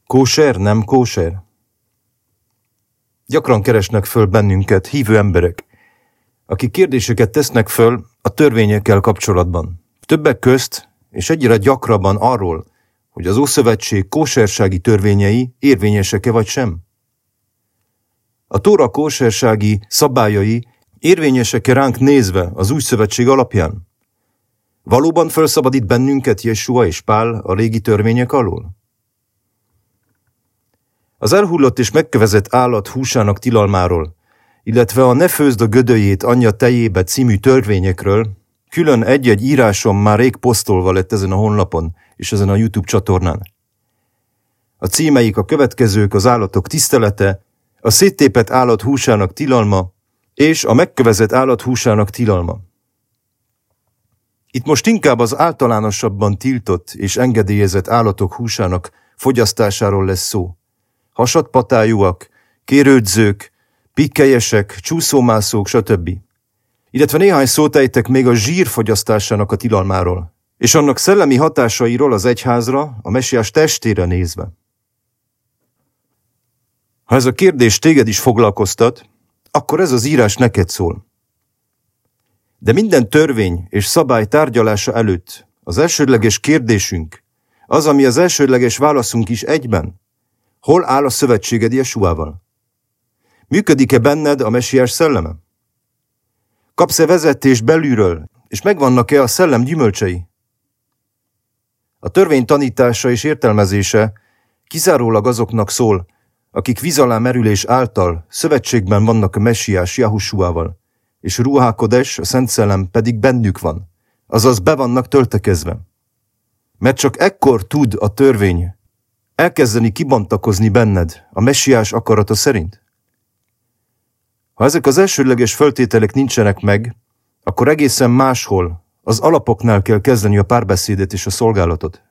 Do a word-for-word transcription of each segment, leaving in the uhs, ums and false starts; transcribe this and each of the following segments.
Kóser, nem kóser? Gyakran keresnek föl bennünket hívő emberek, akik kérdéseket tesznek föl a törvényekkel kapcsolatban. Többek közt, és egyre gyakrabban arról, hogy az Ószövetség kósersági törvényei érvényesek-e vagy sem. A Tóra kósersági szabályai érvényesek-e ránk nézve az Új Szövetség alapján? Valóban felszabadít bennünket Jesua és Pál a régi törvények alól? Az elhullott és megkövezett állat húsának tilalmáról, illetve a ne főzd a gödöjét anyja tejébe című törvényekről külön egy-egy írásom már rég posztolva lett ezen a honlapon és ezen a YouTube csatornán. A címeik a következők: az állatok tisztelete, a széttépett állat húsának tilalma és a megkövezett állat húsának tilalma. Itt most inkább az általánosabban tiltott és engedélyezett állatok húsának fogyasztásáról lesz szó. Hasadpatájúak, kérődzők, pikkelyesek, csúszómászók, stb. Illetve néhány szót ejtek még a zsír fogyasztásának a tilalmáról, és annak szellemi hatásairól az egyházra, a Mesiás testére nézve. Ha ez a kérdés téged is foglalkoztat, akkor ez az írás neked szól. De minden törvény és szabály tárgyalása előtt az elsődleges kérdésünk, az, ami az elsődleges válaszunk is egyben, hol áll a szövetséged Jesuával? Működik-e benned a Mesiás szelleme? Kapsz-e vezetést belülről, és megvannak-e a szellem gyümölcsei? A törvény tanítása és értelmezése kizárólag azoknak szól, akik víz alá merülés által szövetségben vannak a Mesiás Jahusuával, és Ruach Kodes, a Szent Szellem pedig bennük van, azaz be vannak töltekezve. Mert csak ekkor tud a törvény elkezdeni kibontakozni benned a Mesiás akarata szerint. Ha ezek az elsődleges feltételek nincsenek meg, akkor egészen máshol, az alapoknál kell kezdeni a párbeszédet és a szolgálatot.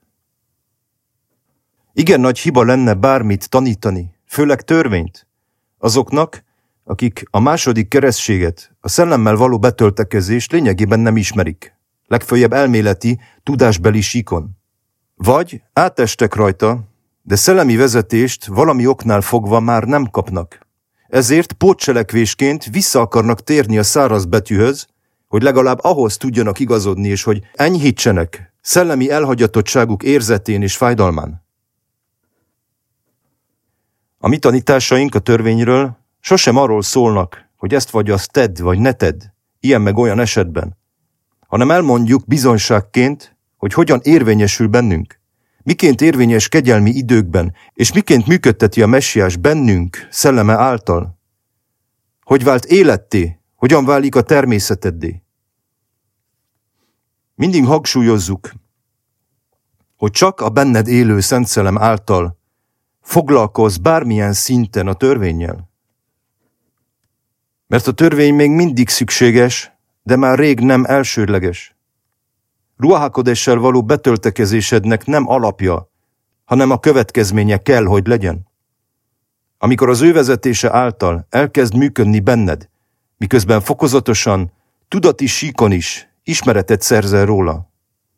Igen nagy hiba lenne bármit tanítani, főleg törvényt, azoknak, akik a második keresztséget, a szellemmel való betöltekezést lényegében nem ismerik, legföljebb elméleti, tudásbeli síkon. Vagy átestek rajta, de szellemi vezetést valami oknál fogva már nem kapnak. Ezért pótcselekvésként vissza akarnak térni a száraz betűhöz, hogy legalább ahhoz tudjanak igazodni, és hogy enyhítsenek szellemi elhagyatottságuk érzetén és fájdalmán. A mi tanításaink a törvényről sosem arról szólnak, hogy ezt vagy azt tedd, vagy ne tedd, ilyen meg olyan esetben, hanem elmondjuk bizonyságként, hogy hogyan érvényesül bennünk, miként érvényes kegyelmi időkben, és miként működteti a Mesiás bennünk szelleme által, hogy vált életté, hogyan válik a természeteddé. Mindig hangsúlyozzuk, hogy csak a benned élő Szent Szellem által foglalkozz bármilyen szinten a törvénnyel. Mert a törvény még mindig szükséges, de már rég nem elsődleges. Ruach Kodessel való betöltekezésednek nem alapja, hanem a következménye kell, hogy legyen. Amikor az ő vezetése által elkezd működni benned, miközben fokozatosan, tudati síkon is ismeretet szerzel róla.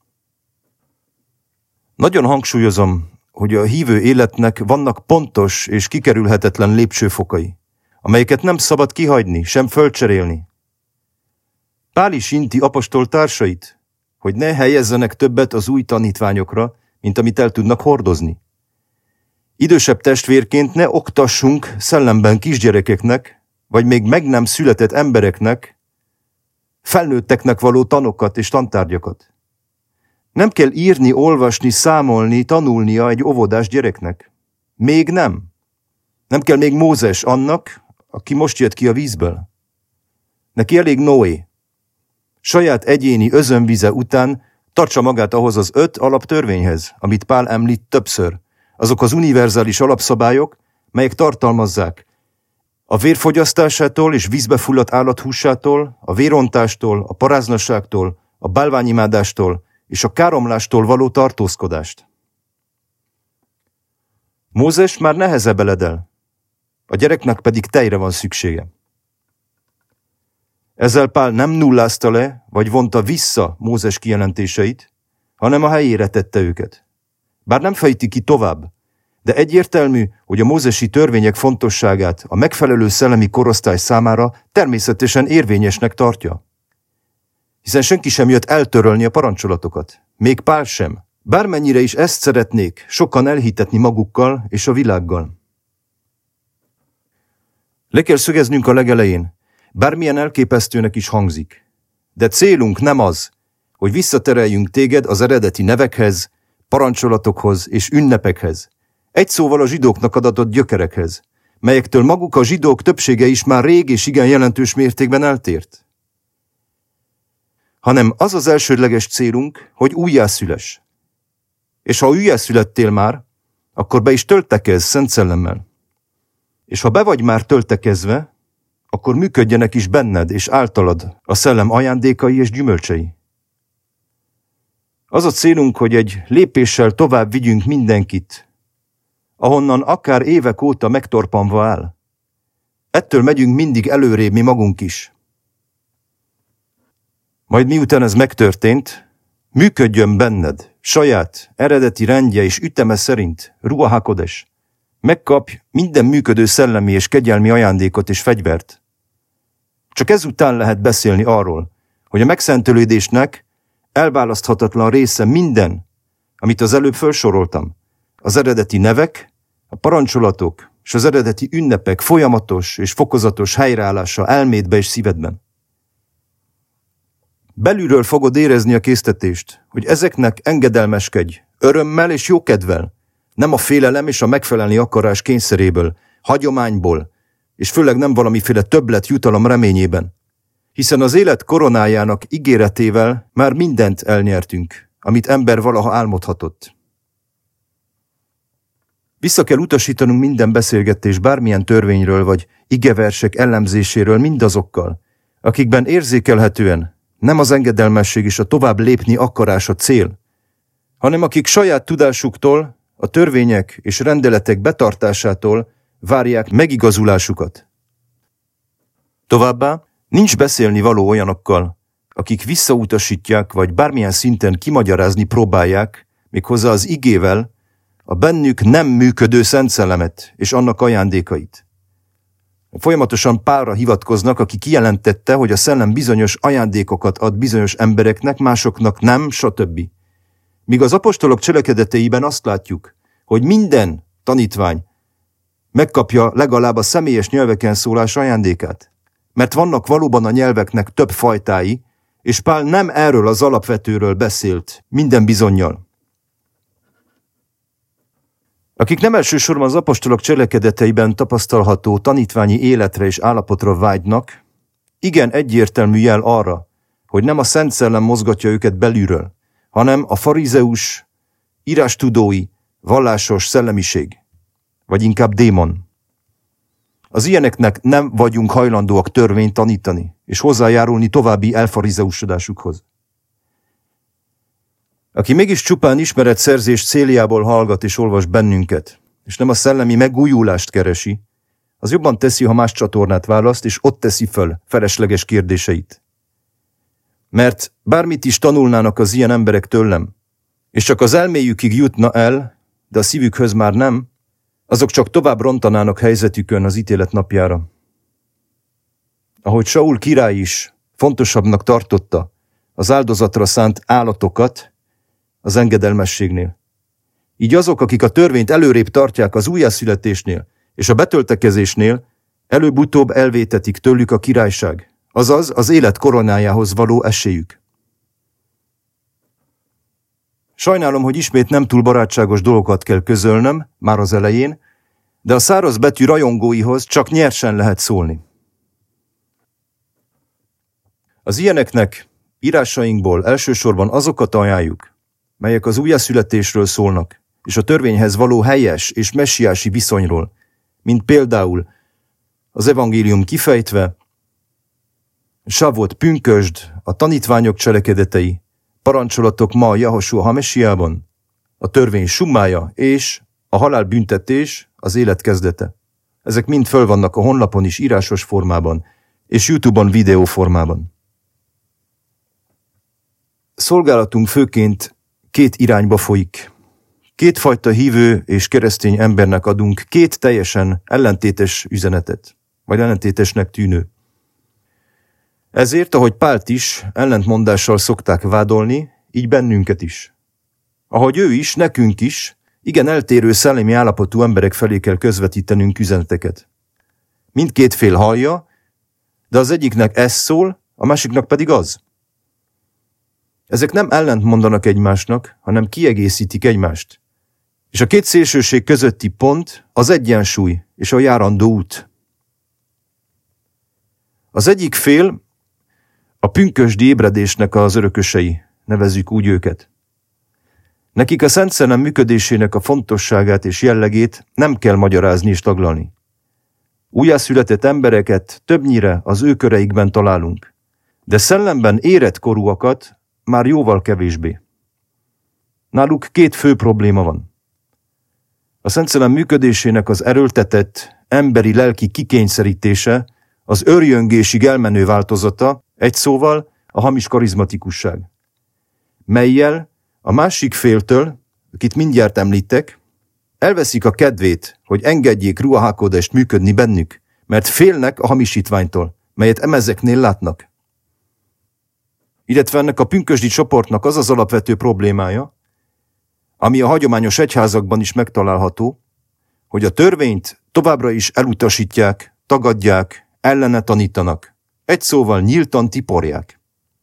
Nagyon hangsúlyozom, hogy a hívő életnek vannak pontos és kikerülhetetlen lépcsőfokai, amelyeket nem szabad kihagyni, sem fölcserélni. Pál is inti apostol társait, hogy ne helyezzenek többet az új tanítványokra, mint amit el tudnak hordozni. Idősebb testvérként ne oktassunk szellemben kisgyerekeknek, vagy még meg nem született embereknek, felnőtteknek való tanokat és tantárgyakat. Nem kell írni, olvasni, számolni, tanulnia egy óvodás gyereknek. Még nem. Nem kell még Mózes annak, aki most jött ki a vízből. Neki elég Noé. Saját egyéni özönvize után tartsa magát ahhoz az öt alaptörvényhez, amit Pál említ többször. Azok az univerzális alapszabályok, melyek tartalmazzák a vérfogyasztásától és vízbe fulladt állathúsától, a vérontástól, a paráznaságtól, a bálványimádástól és a káromlástól való tartózkodást. Mózes már nehezebb eledel, a gyereknek pedig tejre van szüksége. Ezzel Pál nem nullázta le, vagy vonta vissza Mózes kijelentéseit, hanem a helyére tette őket. Bár nem fejti ki tovább, de egyértelmű, hogy a mózesi törvények fontosságát a megfelelő szellemi korosztály számára természetesen érvényesnek tartja. Hiszen senki sem jött eltörölni a parancsolatokat, még Pál sem. Bármennyire is ezt szeretnék sokan elhitetni magukkal és a világgal. Le kell szögeznünk a legelején, bármilyen elképesztőnek is hangzik. De célunk nem az, hogy visszatereljünk téged az eredeti nevekhez, parancsolatokhoz és ünnepekhez, egy szóval a zsidóknak adatott gyökerekhez, melyektől maguk a zsidók többsége is már rég és igen jelentős mértékben eltért. Hanem az az elsődleges célunk, hogy újjászüless. És ha újjászülettél már, akkor be is töltekezz Szent Szellemmel. És ha be vagy már töltekezve, akkor működjenek is benned és általad a szellem ajándékai és gyümölcsei. Az a célunk, hogy egy lépéssel tovább vigyünk mindenkit, ahonnan akár évek óta megtorpanva áll. Ettől megyünk mindig előrébb mi magunk is. Majd miután ez megtörtént, működjön benned, saját, eredeti rendje és üteme szerint, Ruach HaKodesh. Megkapj minden működő szellemi és kegyelmi ajándékot és fegyvert. Csak ezután lehet beszélni arról, hogy a megszentelődésnek elválaszthatatlan része minden, amit az előbb felsoroltam. Az eredeti nevek, a parancsolatok és az eredeti ünnepek folyamatos és fokozatos helyreállása elmédbe és szívedben. Belülről fogod érezni a késztetést, hogy ezeknek engedelmeskedj, örömmel és jókedvel, nem a félelem és a megfelelni akarás kényszeréből, hagyományból, és főleg nem valamiféle többlet jutalom reményében. Hiszen az élet koronájának ígéretével már mindent elnyertünk, amit ember valaha álmodhatott. Vissza kell utasítanunk minden beszélgetés bármilyen törvényről vagy igeversek elemzéséről mindazokkal, akikben érzékelhetően nem az engedelmesség és a tovább lépni akarás a cél, hanem akik saját tudásuktól, a törvények és rendeletek betartásától várják megigazulásukat. Továbbá nincs beszélni való olyanokkal, akik visszautasítják vagy bármilyen szinten kimagyarázni próbálják, méghozzá az igével, a bennük nem működő Szent Szellemet és annak ajándékait. Folyamatosan Pálra hivatkoznak, aki kijelentette, hogy a szellem bizonyos ajándékokat ad bizonyos embereknek, másoknak nem, stb. Míg az apostolok cselekedeteiben azt látjuk, hogy minden tanítvány megkapja legalább a személyes nyelveken szólás ajándékát. Mert vannak valóban a nyelveknek több fajtái, és Pál nem erről az alapvetőről beszélt, minden bizonnyal. Akik nem elsősorban az apostolok cselekedeteiben tapasztalható tanítványi életre és állapotra vágynak, igen egyértelmű jel arra, hogy nem a Szent Szellem mozgatja őket belülről, hanem a farizeus, írástudói, vallásos szellemiség, vagy inkább démon. Az ilyeneknek nem vagyunk hajlandóak törvényt tanítani, és hozzájárulni további elfarizeusodásukhoz. Aki mégis csupán ismeretszerzés céljából hallgat és olvas bennünket, és nem a szellemi megújulást keresi, az jobban teszi, ha más csatornát választ, és ott teszi föl felesleges kérdéseit. Mert bármit is tanulnának az ilyen emberek tőlem, és csak az elméjükig jutna el, de a szívükhöz már nem, azok csak tovább rontanának helyzetükön az ítélet napjára. Ahogy Saul király is fontosabbnak tartotta az áldozatra szánt állatokat az engedelmességnél. Így azok, akik a törvényt előrébb tartják az újjászületésnél és a betöltekezésnél, előbb-utóbb elvétetik tőlük a királyság, azaz az élet koronájához való esélyük. Sajnálom, hogy ismét nem túl barátságos dolgokat kell közölnöm, már az elején, de a száraz betű rajongóihoz csak nyersen lehet szólni. Az ilyeneknek írásainkból elsősorban azokat ajánljuk, melyek az újjászületésről szólnak, és a törvényhez való helyes és messiási viszonyról, mint például az evangélium kifejtve, Savot pünkösd, a tanítványok cselekedetei, parancsolatok ma Jahosua HaMesiában, a törvény summája és a halálbüntetés az élet kezdete. Ezek mind föl vannak a honlapon is írásos formában, és YouTube-on videó formában. Szolgálatunk főként két irányba folyik. Kétfajta hívő és keresztény embernek adunk két teljesen ellentétes üzenetet, vagy ellentétesnek tűnő. Ezért, ahogy Pált is, ellentmondással szokták vádolni, így bennünket is. Ahogy ő is, nekünk is, igen eltérő szellemi állapotú emberek felé kell közvetítenünk üzeneteket. Mindkét fél hallja, de az egyiknek ez szól, a másiknak pedig az. Ezek nem ellentmondanak egymásnak, hanem kiegészítik egymást. És a két szélsőség közötti pont az egyensúly és a járandó út. Az egyik fél a pünkösdi ébredésnek az örökösei, nevezzük úgy őket. Nekik a Szent Szellem működésének a fontosságát és jellegét nem kell magyarázni és taglalni. Újjászületett embereket többnyire az ő köreikben találunk, de szellemben érett korúakat már jóval kevésbé. Náluk két fő probléma van. A Szent Szellem működésének az erőltetett, emberi lelki kikényszerítése, az őrjöngésig elmenő változata, egy szóval a hamis karizmatikusság, mellyel a másik féltől, akit mindjárt említek, elveszik a kedvét, hogy engedjék Ruach HaKodest működni bennük, mert félnek a hamisítványtól, melyet emezeknél látnak. Illetve ennek a pünkösdi csoportnak az az alapvető problémája, ami a hagyományos egyházakban is megtalálható, hogy a törvényt továbbra is elutasítják, tagadják, ellene tanítanak, egy szóval nyíltan tiporják.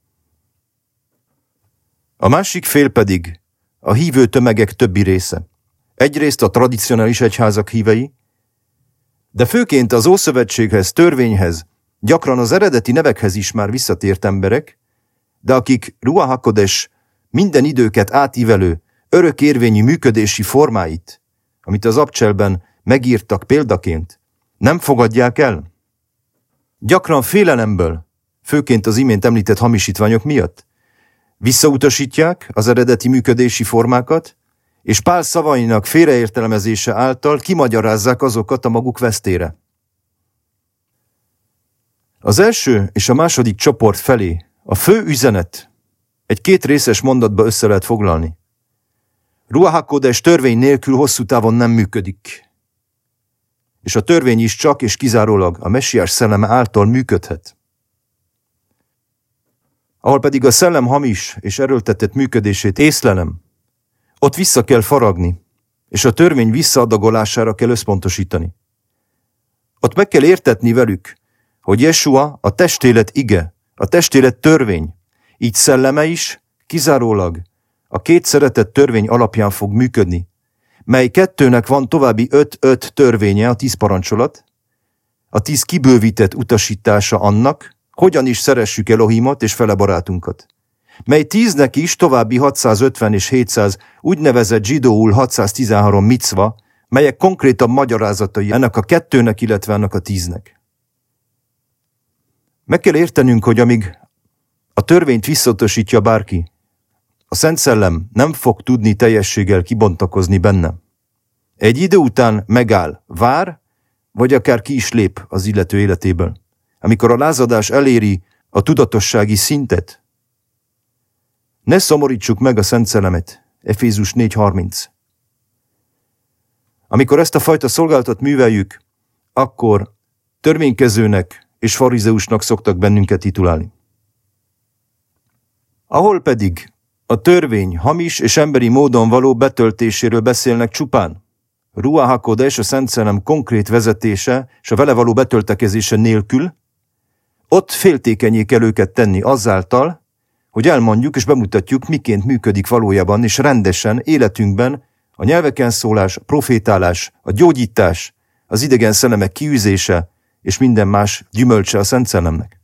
A másik fél pedig a hívő tömegek többi része. Egyrészt a tradicionális egyházak hívei, de főként az Ószövetséghez, törvényhez, gyakran az eredeti nevekhez is már visszatért emberek, de akik Ruach HaKodes minden időket átívelő, örökérvényű működési formáit, amit az abcselben megírtak példaként, nem fogadják el. Gyakran félelemből, főként az imént említett hamisítványok miatt, visszautasítják az eredeti működési formákat, és Pál szavainak félreértelmezése által kimagyarázzák azokat a maguk vesztére. Az első és a második csoport felé a fő üzenet egy két részes mondatba össze lehet foglalni. Ruach HaKodes törvény nélkül hosszú távon nem működik. És a törvény is csak és kizárólag a messiás szelleme által működhet. Ahol pedig a szellem hamis és erőltetett működését észlelem, ott vissza kell faragni, és a törvény visszaadagolására kell összpontosítani. Ott meg kell értetni velük, hogy Jesua a testélet ige, a testélet törvény, így szelleme is kizárólag a két szeretett törvény alapján fog működni, mely kettőnek van további öt-öt törvénye, a tíz parancsolat, a tíz kibővített utasítása annak, hogyan is szeressük Elohimot és fele barátunkat, mely tíznek is további hatszázötven és hétszáz úgynevezett zsidóul hatszáztizenhárom micva, melyek konkrétabb magyarázatai ennek a kettőnek, illetve ennek a tíznek. Meg kell értenünk, hogy amíg a törvényt visszautasítja bárki, a Szent Szellem nem fog tudni teljességgel kibontakozni benne. Egy idő után megáll, vár, vagy akár ki is lép az illető életéből. Amikor a lázadás eléri a tudatossági szintet, ne szomorítsuk meg a Szent Szellemet, Efézus négy harminc. Amikor ezt a fajta szolgálatot műveljük, akkor törvénykezőnek és farizeusnak szoktak bennünket titulálni. Ahol pedig a törvény hamis és emberi módon való betöltéséről beszélnek csupán, Ruach HaKodes, a Szent Szellem konkrét vezetése és a vele való betöltekezése nélkül, ott féltékenyé kell őket tenni azáltal, hogy elmondjuk és bemutatjuk, miként működik valójában és rendesen életünkben a nyelveken szólás, a profétálás, a gyógyítás, az idegen szellemek kiűzése és minden más gyümölcse a Szent Szellemnek.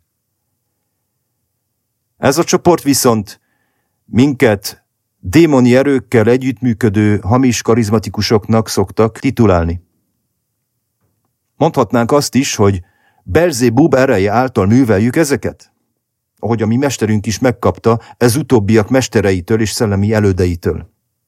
Ez a csoport viszont minket démoni erőkkel együttműködő hamis karizmatikusoknak szoktak titulálni. Mondhatnánk azt is, hogy Belzébub ereje által műveljük ezeket, ahogy a mi mesterünk is megkapta ez utóbbiak mestereitől és szellemi elődeitől.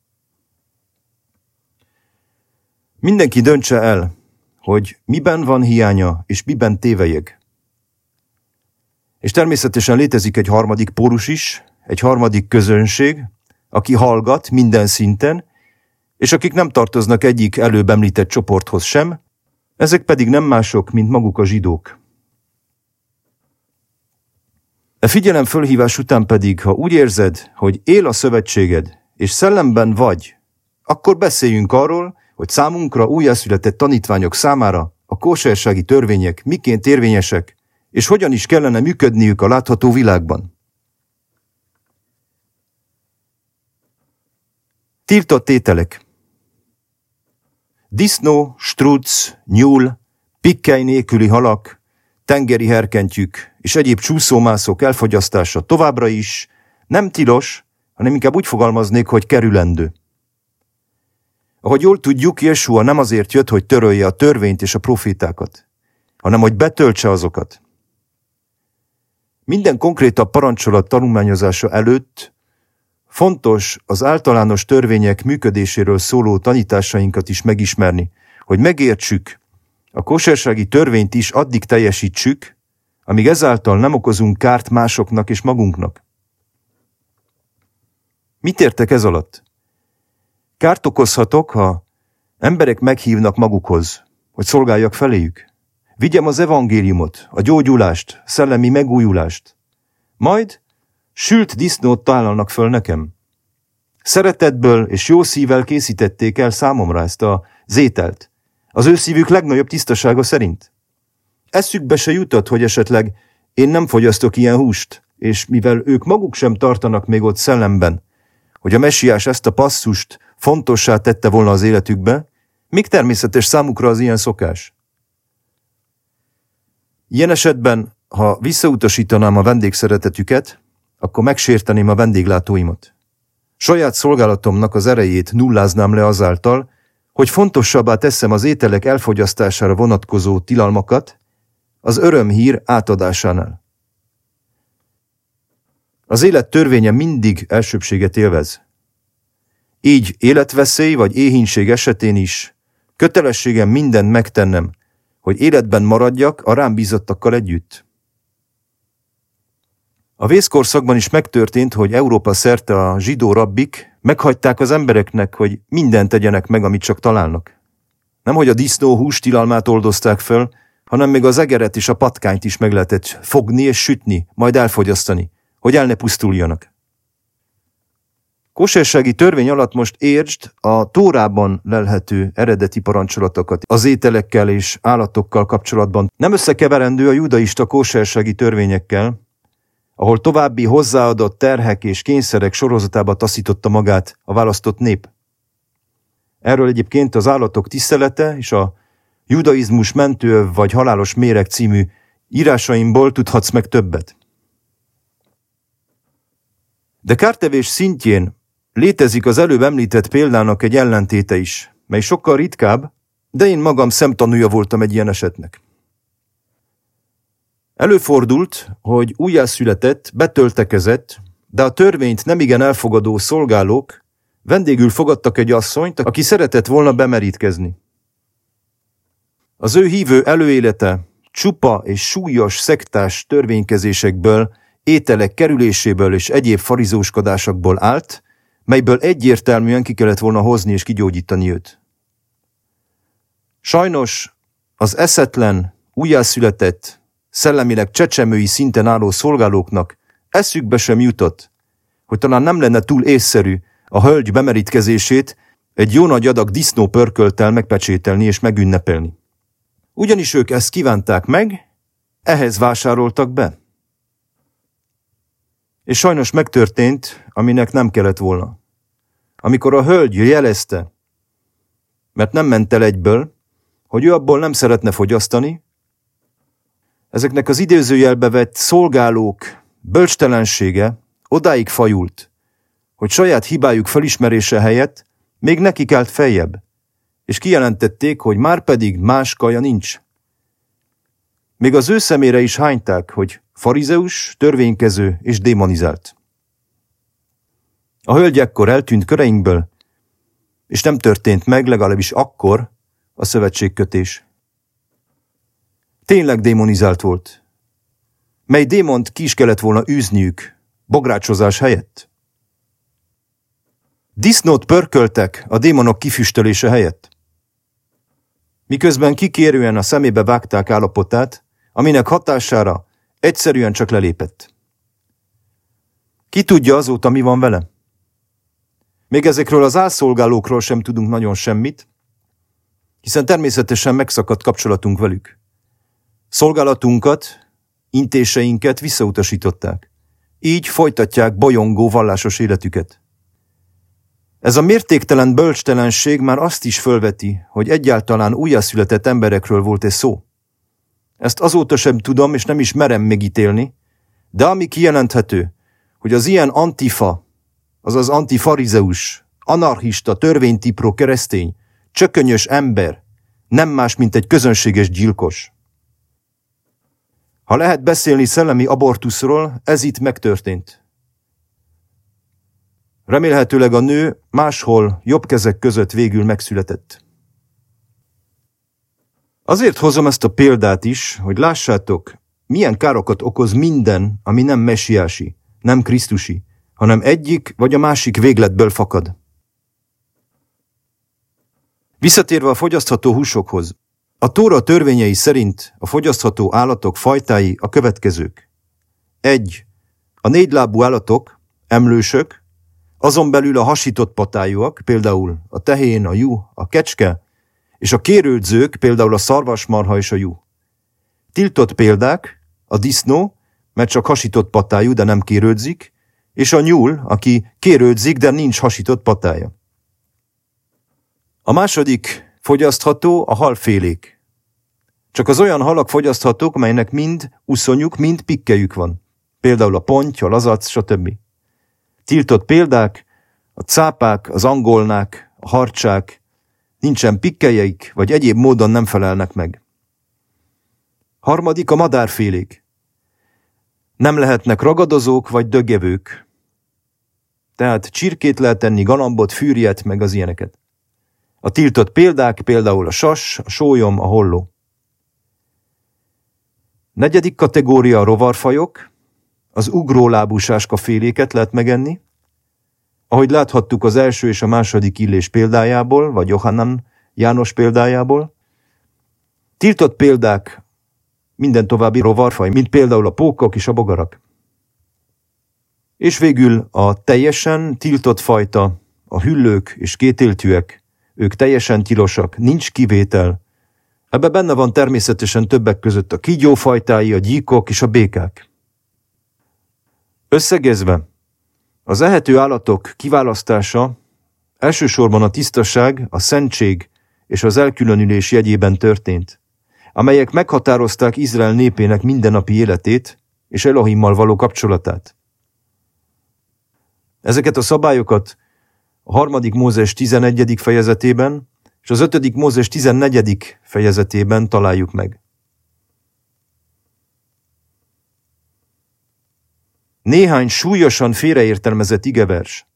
Mindenki döntse el, hogy miben van hiánya és miben tévelyeg. És természetesen létezik egy harmadik pólus is, egy harmadik közönség, aki hallgat minden szinten, és akik nem tartoznak egyik előbb említett csoporthoz sem, ezek pedig nem mások, mint maguk a zsidók. E figyelem fölhívás után pedig, ha úgy érzed, hogy él a szövetséged, és szellemben vagy, akkor beszéljünk arról, hogy számunkra újjászületett tanítványok számára a kósersági törvények miként érvényesek, és hogyan is kellene működniük a látható világban. Tiltott ételek. Disznó, struc, nyúl, pikkely nélküli halak, tengeri herkentyűk és egyéb csúszómászók elfogyasztása továbbra is nem tilos, hanem inkább úgy fogalmaznék, hogy kerülendő. Ahogy jól tudjuk, Jesua nem azért jött, hogy törölje a törvényt és a profétákat, hanem hogy betöltse azokat. Minden konkrétabb parancsolat tanulmányozása előtt fontos az általános törvények működéséről szóló tanításainkat is megismerni, hogy megértsük, a kósersági törvényt is addig teljesítsük, amíg ezáltal nem okozunk kárt másoknak és magunknak. Mit értek ez alatt? Kárt okozhatok, ha emberek meghívnak magukhoz, hogy szolgáljak feléjük. Vigyem az evangéliumot, a gyógyulást, szellemi megújulást. Majd sült disznót találnak föl nekem. Szeretetből és jó szívvel készítették el számomra ezt az ételt, az ő szívük legnagyobb tisztasága szerint. Eszükbe se jutott, hogy esetleg én nem fogyasztok ilyen húst, és mivel ők maguk sem tartanak még ott szellemben, hogy a messiás ezt a passzust fontossá tette volna az életükbe, még természetes számukra az ilyen szokás. Ilyen esetben, ha visszautasítanám a vendégszeretetüket, akkor megsérteném a vendéglátóimat. Saját szolgálatomnak az erejét nulláznám le azáltal, hogy fontosabbá teszem az ételek elfogyasztására vonatkozó tilalmakat az örömhír átadásánál. Az élet törvénye mindig elsőbbséget élvez. Így életveszély vagy éhínség esetén is kötelességem mindent megtennem, hogy életben maradjak a rám bízottakkal együtt. A vészkorszakban is megtörtént, hogy Európa szerte a zsidó rabbik meghagyták az embereknek, hogy mindent tegyenek meg, amit csak találnak. Nemhogy a disznó hús tilalmát oldozták föl, hanem még az egeret és a patkányt is meg lehetett fogni és sütni, majd elfogyasztani, hogy el ne pusztuljanak. Kósersági törvény alatt most értsd a Tórában lelhető eredeti parancsolatokat az ételekkel és állatokkal kapcsolatban. Nem összekeverendő a judaista kósersági törvényekkel, ahol további hozzáadott terhek és kényszerek sorozatába taszította magát a választott nép. Erről egyébként az állatok tisztelete és a Judaizmus mentőöv vagy halálos méreg című írásaimból tudhatsz meg többet. De kártevés szintjén létezik az előbb említett példának egy ellentéte is, mely sokkal ritkább, de én magam szemtanúja voltam egy ilyen esetnek. Előfordult, hogy újjászületett, betöltekezett, de a törvényt nemigen elfogadó szolgálók vendégül fogadtak egy asszonyt, aki szeretett volna bemerítkezni. Az ő hívő előélete csupa és súlyos szektás törvénykezésekből, ételek kerüléséből és egyéb farizóskodásokból állt, melyből egyértelműen ki kellett volna hozni és kigyógyítani őt. Sajnos az eszetlen, újjászületett, szellemileg csecsemői szinten álló szolgálóknak eszükbe sem jutott, hogy talán nem lenne túl észszerű a hölgy bemerítkezését egy jó nagy adag disznópörkölttel megpecsételni és megünnepelni. Ugyanis ők ezt kívánták meg, ehhez vásároltak be. És sajnos megtörtént, aminek nem kellett volna. Amikor a hölgy jelezte, mert nem ment el egyből, hogy ő abból nem szeretne fogyasztani, ezeknek az idézőjelbe vett szolgálók bölcstelensége odáig fajult, hogy saját hibájuk felismerése helyett még nekik állt feljebb, és kijelentették, hogy márpedig más kaja nincs. Még az ő szemére is hányták, hogy farizeus, törvénykező és démonizált. A hölgy ekkor eltűnt köreinkből, és nem történt meg legalábbis akkor a szövetségkötés. Tényleg démonizált volt, mely démont ki is kellett volna űzniük, bográcsozás helyett. Disznót pörköltek a démonok kifüstölése helyett. Miközben kikérően a szemébe vágták állapotát, aminek hatására egyszerűen csak lelépett. Ki tudja azóta, mi van vele? Még ezekről az álszolgálókról sem tudunk nagyon semmit, hiszen természetesen megszakadt kapcsolatunk velük. Szolgálatunkat, intéseinket visszautasították. Így folytatják bolyongó vallásos életüket. Ez a mértéktelen bölcstelenség már azt is fölveti, hogy egyáltalán újjászületett emberekről volt-e szó. Ezt azóta sem tudom, és nem is merem megítélni, de ami kijelenthető, hogy az ilyen antifa, azaz antifarizeus, anarchista, törvénytipró keresztény, csökönyös ember, nem más, mint egy közönséges gyilkos. Ha lehet beszélni szellemi abortuszról, ez itt megtörtént. Remélhetőleg a nő máshol jobb kezek között végül megszületett. Azért hozom ezt a példát is, hogy lássátok, milyen károkat okoz minden, ami nem messiási, nem krisztusi, hanem egyik vagy a másik végletből fakad. Visszatérve a fogyasztható húsokhoz, a Tóra törvényei szerint a fogyasztható állatok fajtái a következők. egy. A négylábú állatok, emlősök, azon belül a hasított patájúak, például a tehén, a juh, a kecske, és a kérődzők, például a szarvasmarha és a juh. Tiltott példák, a disznó, mert csak hasított patájú, de nem kérődzik, és a nyúl, aki kérődzik, de nincs hasított patája. A második fogyasztható a halfélék. Csak az olyan halak fogyaszthatók, melynek mind uszonyuk, mind pikkelyük van. Például a ponty, a lazac, stb. Tiltott példák, a cápák, az angolnák, a harcsák, nincsen pikkelyeik, vagy egyéb módon nem felelnek meg. Harmadik a madárfélék. Nem lehetnek ragadozók vagy döggevők. Tehát csirkét lehet enni, galambot, fűrjet, meg az ilyeneket. A tiltott példák például a sas, a sólyom, a holló. Negyedik kategória a rovarfajok. Az ugrólábú sáskaféléket lehet megenni. Ahogy láthattuk az első és a második Illés példájából, vagy Johannan János példájából. Tiltott példák minden további rovarfaj, mint például a pókok és a bogarak. És végül a teljesen tiltott fajta, a hüllők és kétéltűek, ők teljesen tilosak, nincs kivétel. Ebben benne van természetesen többek között a kígyófajtái, a gyíkok és a békák. Összegezve, az ehető állatok kiválasztása elsősorban a tisztaság, a szentség és az elkülönülés jegyében történt, amelyek meghatározták Izrael népének mindennapi életét és Elohimmal való kapcsolatát. Ezeket a szabályokat a harmadik Mózes tizennegyedik fejezetében és az ötödik Mózes tizennegyedik fejezetében találjuk meg. Néhány súlyosan félreértelmezett igevers.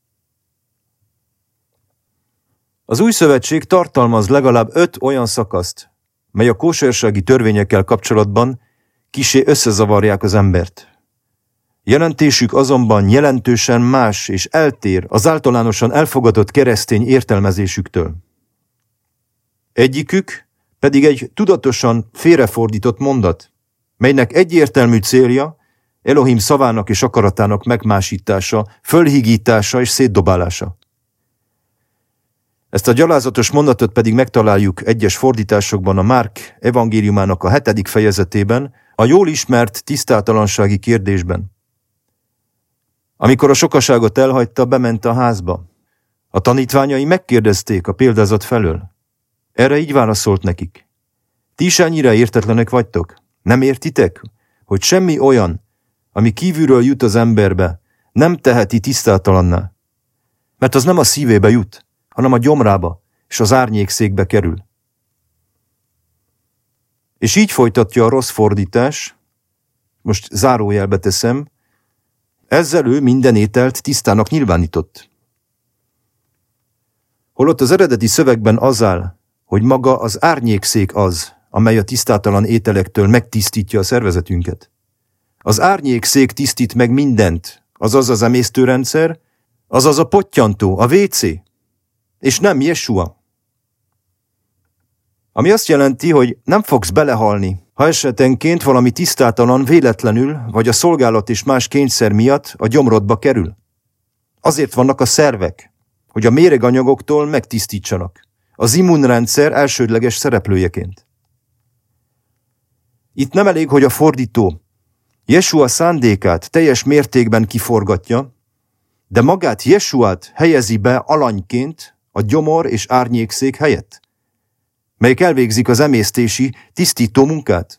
Az új szövetség tartalmaz legalább öt olyan szakaszt, mely a kósersági törvényekkel kapcsolatban kissé összezavarják az embert. Jelentésük azonban jelentősen más és eltér az általánosan elfogadott keresztény értelmezésüktől. Egyikük pedig egy tudatosan félrefordított mondat, melynek egyértelmű célja Elohim szavának és akaratának megmásítása, fölhígítása és szétdobálása. Ezt a gyalázatos mondatot pedig megtaláljuk egyes fordításokban a Márk evangéliumának a hetedik fejezetében, a jól ismert tisztátalansági kérdésben. Amikor a sokaságot elhagyta, bement a házba. A tanítványai megkérdezték a példázat felől. Erre így válaszolt nekik. Ti is ennyire értetlenek vagytok? Nem értitek, hogy semmi olyan, ami kívülről jut az emberbe, nem teheti tisztátalanná? Mert az nem a szívébe jut, hanem a gyomrába és az árnyékszékbe kerül. És így folytatja a rossz fordítás, most zárójelbe teszem, ezzel ő minden ételt tisztának nyilvánított. Holott az eredeti szövegben az áll, hogy maga az árnyékszék az, amely a tisztátalan ételektől megtisztítja a szervezetünket. Az árnyékszék tisztít meg mindent, azaz az emésztőrendszer, Azaz a pottyantó, a vécé, és nem Jesua. Ami azt jelenti, hogy nem fogsz belehalni, ha esetenként valami tisztátalan véletlenül, vagy a szolgálat és más kényszer miatt a gyomrodba kerül. Azért vannak a szervek, hogy a méreganyagoktól megtisztítsanak, az immunrendszer elsődleges szereplőjeként. Itt nem elég, hogy a fordító Jesua szándékát teljes mértékben kiforgatja, de magát Jesuát helyezi be alanyként a gyomor és árnyékszék helyett, melyek elvégzik az emésztési, tisztító munkát.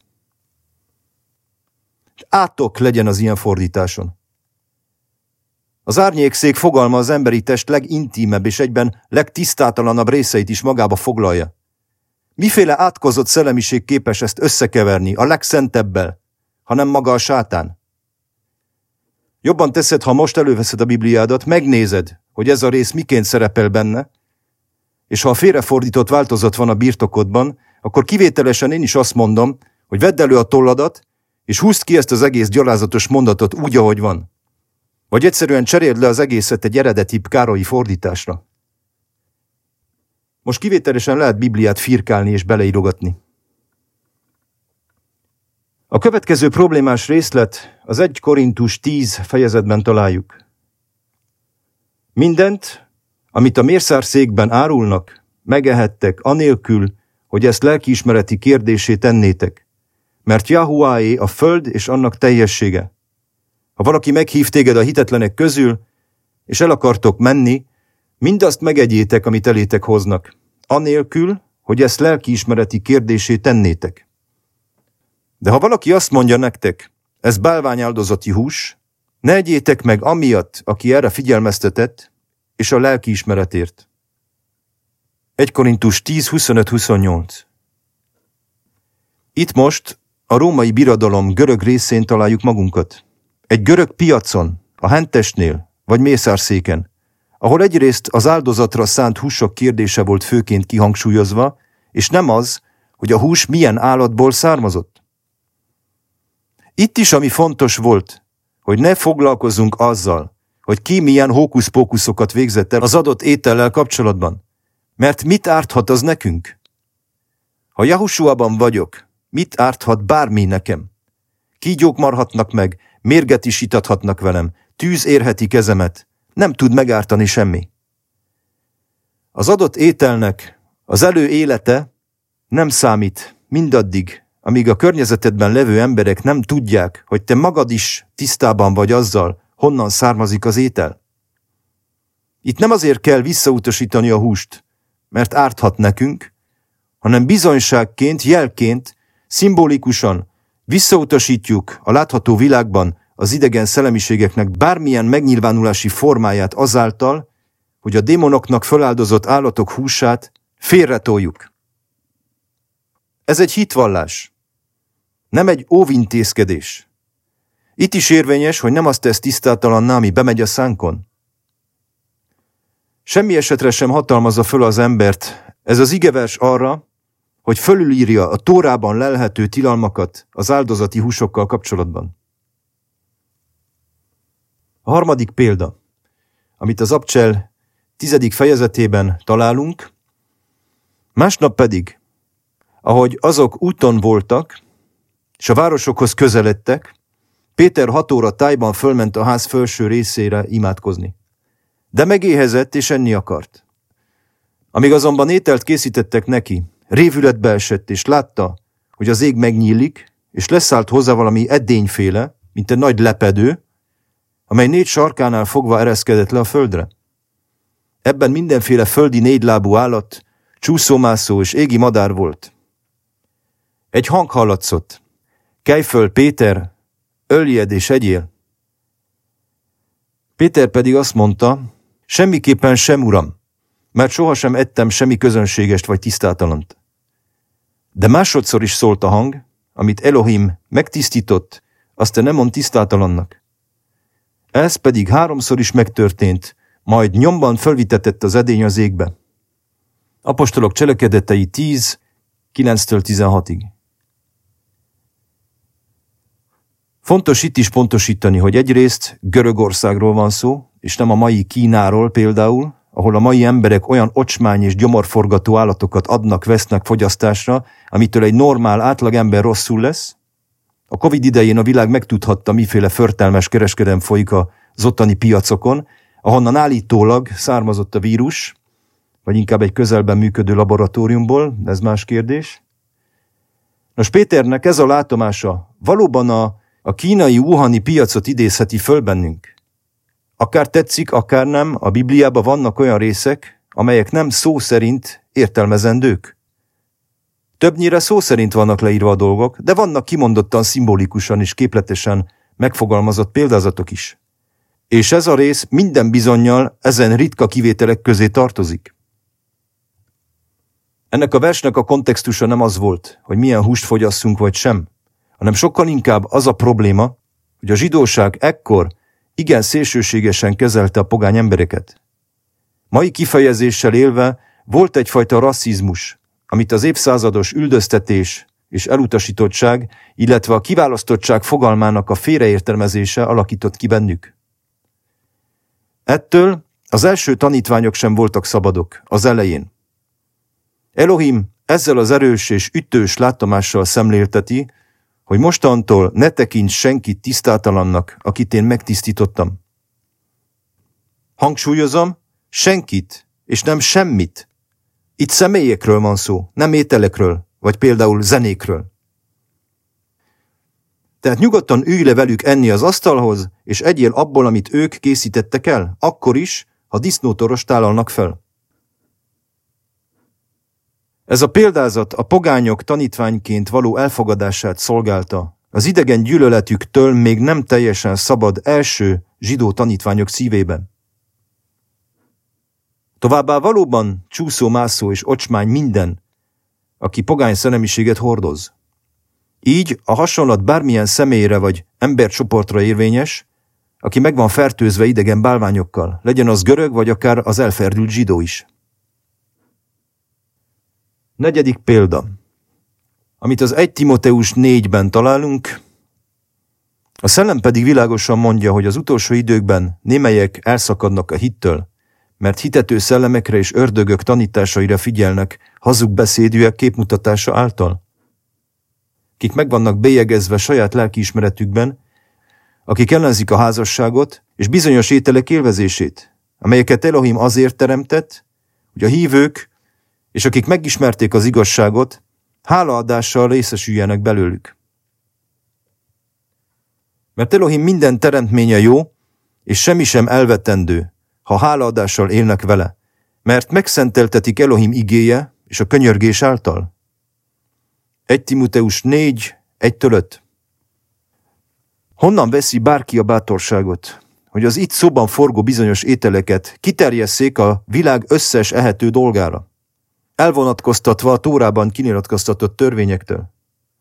Átok legyen az ilyen fordításon. Az árnyékszék fogalma az emberi test legintímebb és egyben legtisztátalanabb részeit is magába foglalja. Miféle átkozott szellemiség képes ezt összekeverni a legszentebbel, hanem maga a sátán? Jobban teszed, ha most előveszed a Bibliádat, megnézed, hogy ez a rész miként szerepel benne, és ha a félrefordított változat van a birtokodban, akkor kivételesen én is azt mondom, hogy vedd elő a tolladat, és húzd ki ezt az egész gyalázatos mondatot úgy, ahogy van. Vagy egyszerűen cseréld le az egészet egy eredetibb károlyi fordításra. Most kivételesen lehet Bibliát firkálni és beleírogatni. A következő problémás részlet az egy Korintus tíz fejezetben találjuk. Mindent, amit a mérszárszékben árulnak, megehettek anélkül, hogy ezt lelkiismereti kérdésé tennétek, mert Jahuáé a föld és annak teljessége. Ha valaki meghív téged a hitetlenek közül, és el akartok menni, mindazt megegyétek, amit elétek hoznak, anélkül, hogy ezt lelkiismereti kérdésé tennétek. De ha valaki azt mondja nektek, ez bálványáldozati hús, ne egyétek meg amiatt, aki erre figyelmeztetett, és a lelkiismeretért. egy Korintus tíz huszonöt huszonnyolc. Itt most a római birodalom görög részén találjuk magunkat. Egy görög piacon, a hentesnél, vagy mészárszéken, ahol egyrészt az áldozatra szánt húsok kérdése volt főként kihangsúlyozva, és nem az, hogy a hús milyen állatból származott. Itt is ami fontos volt, hogy ne foglalkozzunk azzal, hogy ki milyen hókuszpókuszokat végzett el az adott étellel kapcsolatban. Mert mit árthat az nekünk? Ha Jahusuában vagyok, mit árthat bármi nekem? Kígyók marhatnak meg, mérget is itathatnak velem, tűz érheti kezemet, nem tud megártani semmi. Az adott ételnek az elő élete nem számít mindaddig, amíg a környezetedben levő emberek nem tudják, hogy te magad is tisztában vagy azzal, honnan származik az étel. Itt nem azért kell visszautasítani a húst, mert árthat nekünk, hanem bizonyságként, jelként, szimbolikusan visszautasítjuk a látható világban az idegen szellemiségeknek bármilyen megnyilvánulási formáját azáltal, hogy a démonoknak föláldozott állatok húsát félretoljuk. Ez egy hitvallás, nem egy óvintézkedés. Itt is érvényes, hogy nem azt tesz tisztátalanná, ami bemegy a szánkon. Semmi esetre sem hatalmazza föl az embert ez az igevers arra, hogy fölülírja a Tórában lelhető tilalmakat az áldozati húsokkal kapcsolatban. A harmadik példa, amit az Abcsel tizedik fejezetében találunk, másnap pedig, ahogy azok úton voltak, és a városokhoz közeledtek, Péter hat óra tájban fölment a ház felső részére imádkozni. De megéhezett és enni akart. Amíg azonban ételt készítettek neki, révületbe esett, és látta, hogy az ég megnyílik, és leszállt hozzá valami edényféle, mint egy nagy lepedő, amely négy sarkánál fogva ereszkedett le a földre. Ebben mindenféle földi négylábú állat, csúszómászó és égi madár volt. Egy hang hallatszott. Kelj föl, Péter, öljed és egyél. Péter pedig azt mondta, semmiképpen sem, uram, mert sohasem ettem semmi közönségest vagy tisztátalant. De másodszor is szólt a hang, amit Elohim megtisztított, azt te nem mond tisztátalannak. Ez pedig háromszor is megtörtént, majd nyomban fölvitetett az edény az égbe. Apostolok cselekedetei tíz, kilenctől tizenhatig. Fontos itt is pontosítani, hogy egyrészt Görögországról van szó, és nem a mai Kínáról például, ahol a mai emberek olyan ocsmány és gyomorforgató állatokat adnak-vesznek fogyasztásra, amitől egy normál átlagember rosszul lesz. A Covid idején a világ megtudhatta, miféle förtelmes kereskedelem folyik az ottani piacokon, ahonnan állítólag származott a vírus, vagy inkább egy közelben működő laboratóriumból, ez más kérdés. Nos, Péternek ez a látomása valóban a, a kínai wuhani piacot idézheti föl bennünk. Akár tetszik, akár nem, a Bibliában vannak olyan részek, amelyek nem szó szerint értelmezendők. Többnyire szó szerint vannak leírva a dolgok, de vannak kimondottan szimbolikusan és képletesen megfogalmazott példázatok is. És ez a rész minden bizonnyal ezen ritka kivételek közé tartozik. Ennek a versnek a kontextusa nem az volt, hogy milyen húst fogyasszunk vagy sem, hanem sokkal inkább az a probléma, hogy a zsidóság ekkor igen szélsőségesen kezelte a pogány embereket. Mai kifejezéssel élve volt egyfajta rasszizmus, amit az évszázados üldöztetés és elutasítottság, illetve a kiválasztottság fogalmának a félreértelmezése alakított ki bennük. Ettől az első tanítványok sem voltak szabadok az elején. Elohim ezzel az erős és ütős látomással szemlélteti, hogy mostantól ne tekints senkit tisztátalannak, akit én megtisztítottam. Hangsúlyozom, senkit, és nem semmit. Itt személyekről van szó, nem ételekről, vagy például zenékről. Tehát nyugodtan ülj le velük enni az asztalhoz, és egyél abból, amit ők készítettek el, akkor is, ha disznótorost tálalnak fel. Ez a példázat a pogányok tanítványként való elfogadását szolgálta, az idegen gyűlöletüktől még nem teljesen szabad első zsidó tanítványok szívében. Továbbá valóban csúszó-mászó és ocsmány minden, aki pogány szellemiséget hordoz. Így a hasonlat bármilyen személyre vagy embercsoportra érvényes, aki meg van fertőzve idegen bálványokkal, legyen az görög vagy akár az elferdült zsidó is. Negyedik példa, amit az egy Timóteus négyben találunk, a szellem pedig világosan mondja, hogy az utolsó időkben némelyek elszakadnak a hittől, mert hitető szellemekre és ördögök tanításaira figyelnek hazug beszédűek képmutatása által. Kik meg vannak bélyegezve saját lelkiismeretükben, akik ellenzik a házasságot és bizonyos ételek élvezését, amelyeket Elohim azért teremtett, hogy a hívők és akik megismerték az igazságot, hálaadással részesüljenek belőlük. Mert Elohim minden teremtménye jó, és semmi sem elvetendő, ha hálaadással élnek vele, mert megszenteltetik Elohim igéje és a könyörgés által. egy Timóteus négy, egytől öt. Honnan veszi bárki a bátorságot, hogy az itt szóban forgó bizonyos ételeket kiterjesszék a világ összes ehető dolgára, elvonatkoztatva a Tórában kinyilatkoztatott törvényektől?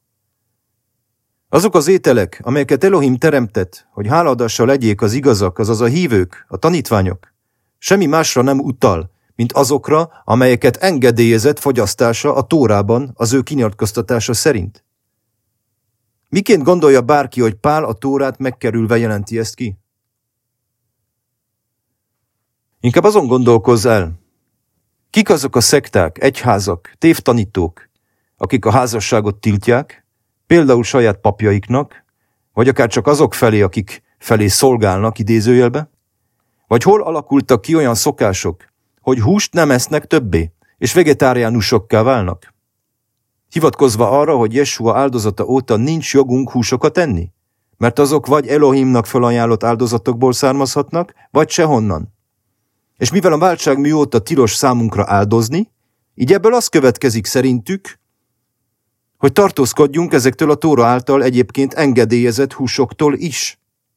Azok az ételek, amelyeket Elohim teremtett, hogy hálaadással legyék az igazak, azaz a hívők, a tanítványok, semmi másra nem utal, mint azokra, amelyeket engedélyezett fogyasztása a Tórában az ő kinyilatkoztatása szerint. Miként gondolja bárki, hogy Pál a Tórát megkerülve jelenti ezt ki? Inkább azon gondolkozz el, kik azok a szekták, egyházak, tévtanítók, akik a házasságot tiltják, például saját papjaiknak, vagy akár csak azok felé, akik felé szolgálnak idézőjelbe? Vagy hol alakultak ki olyan szokások, hogy húst nem esznek többé, és vegetáriánusokká válnak? Hivatkozva arra, hogy Jesua áldozata óta nincs jogunk húsokat enni, mert azok vagy Elohimnak felajánlott áldozatokból származhatnak, vagy sehonnan. És mivel a váltság mióta tilos számunkra áldozni, így ebből az következik szerintük, hogy tartózkodjunk ezektől a Tóra által egyébként engedélyezett húsoktól is.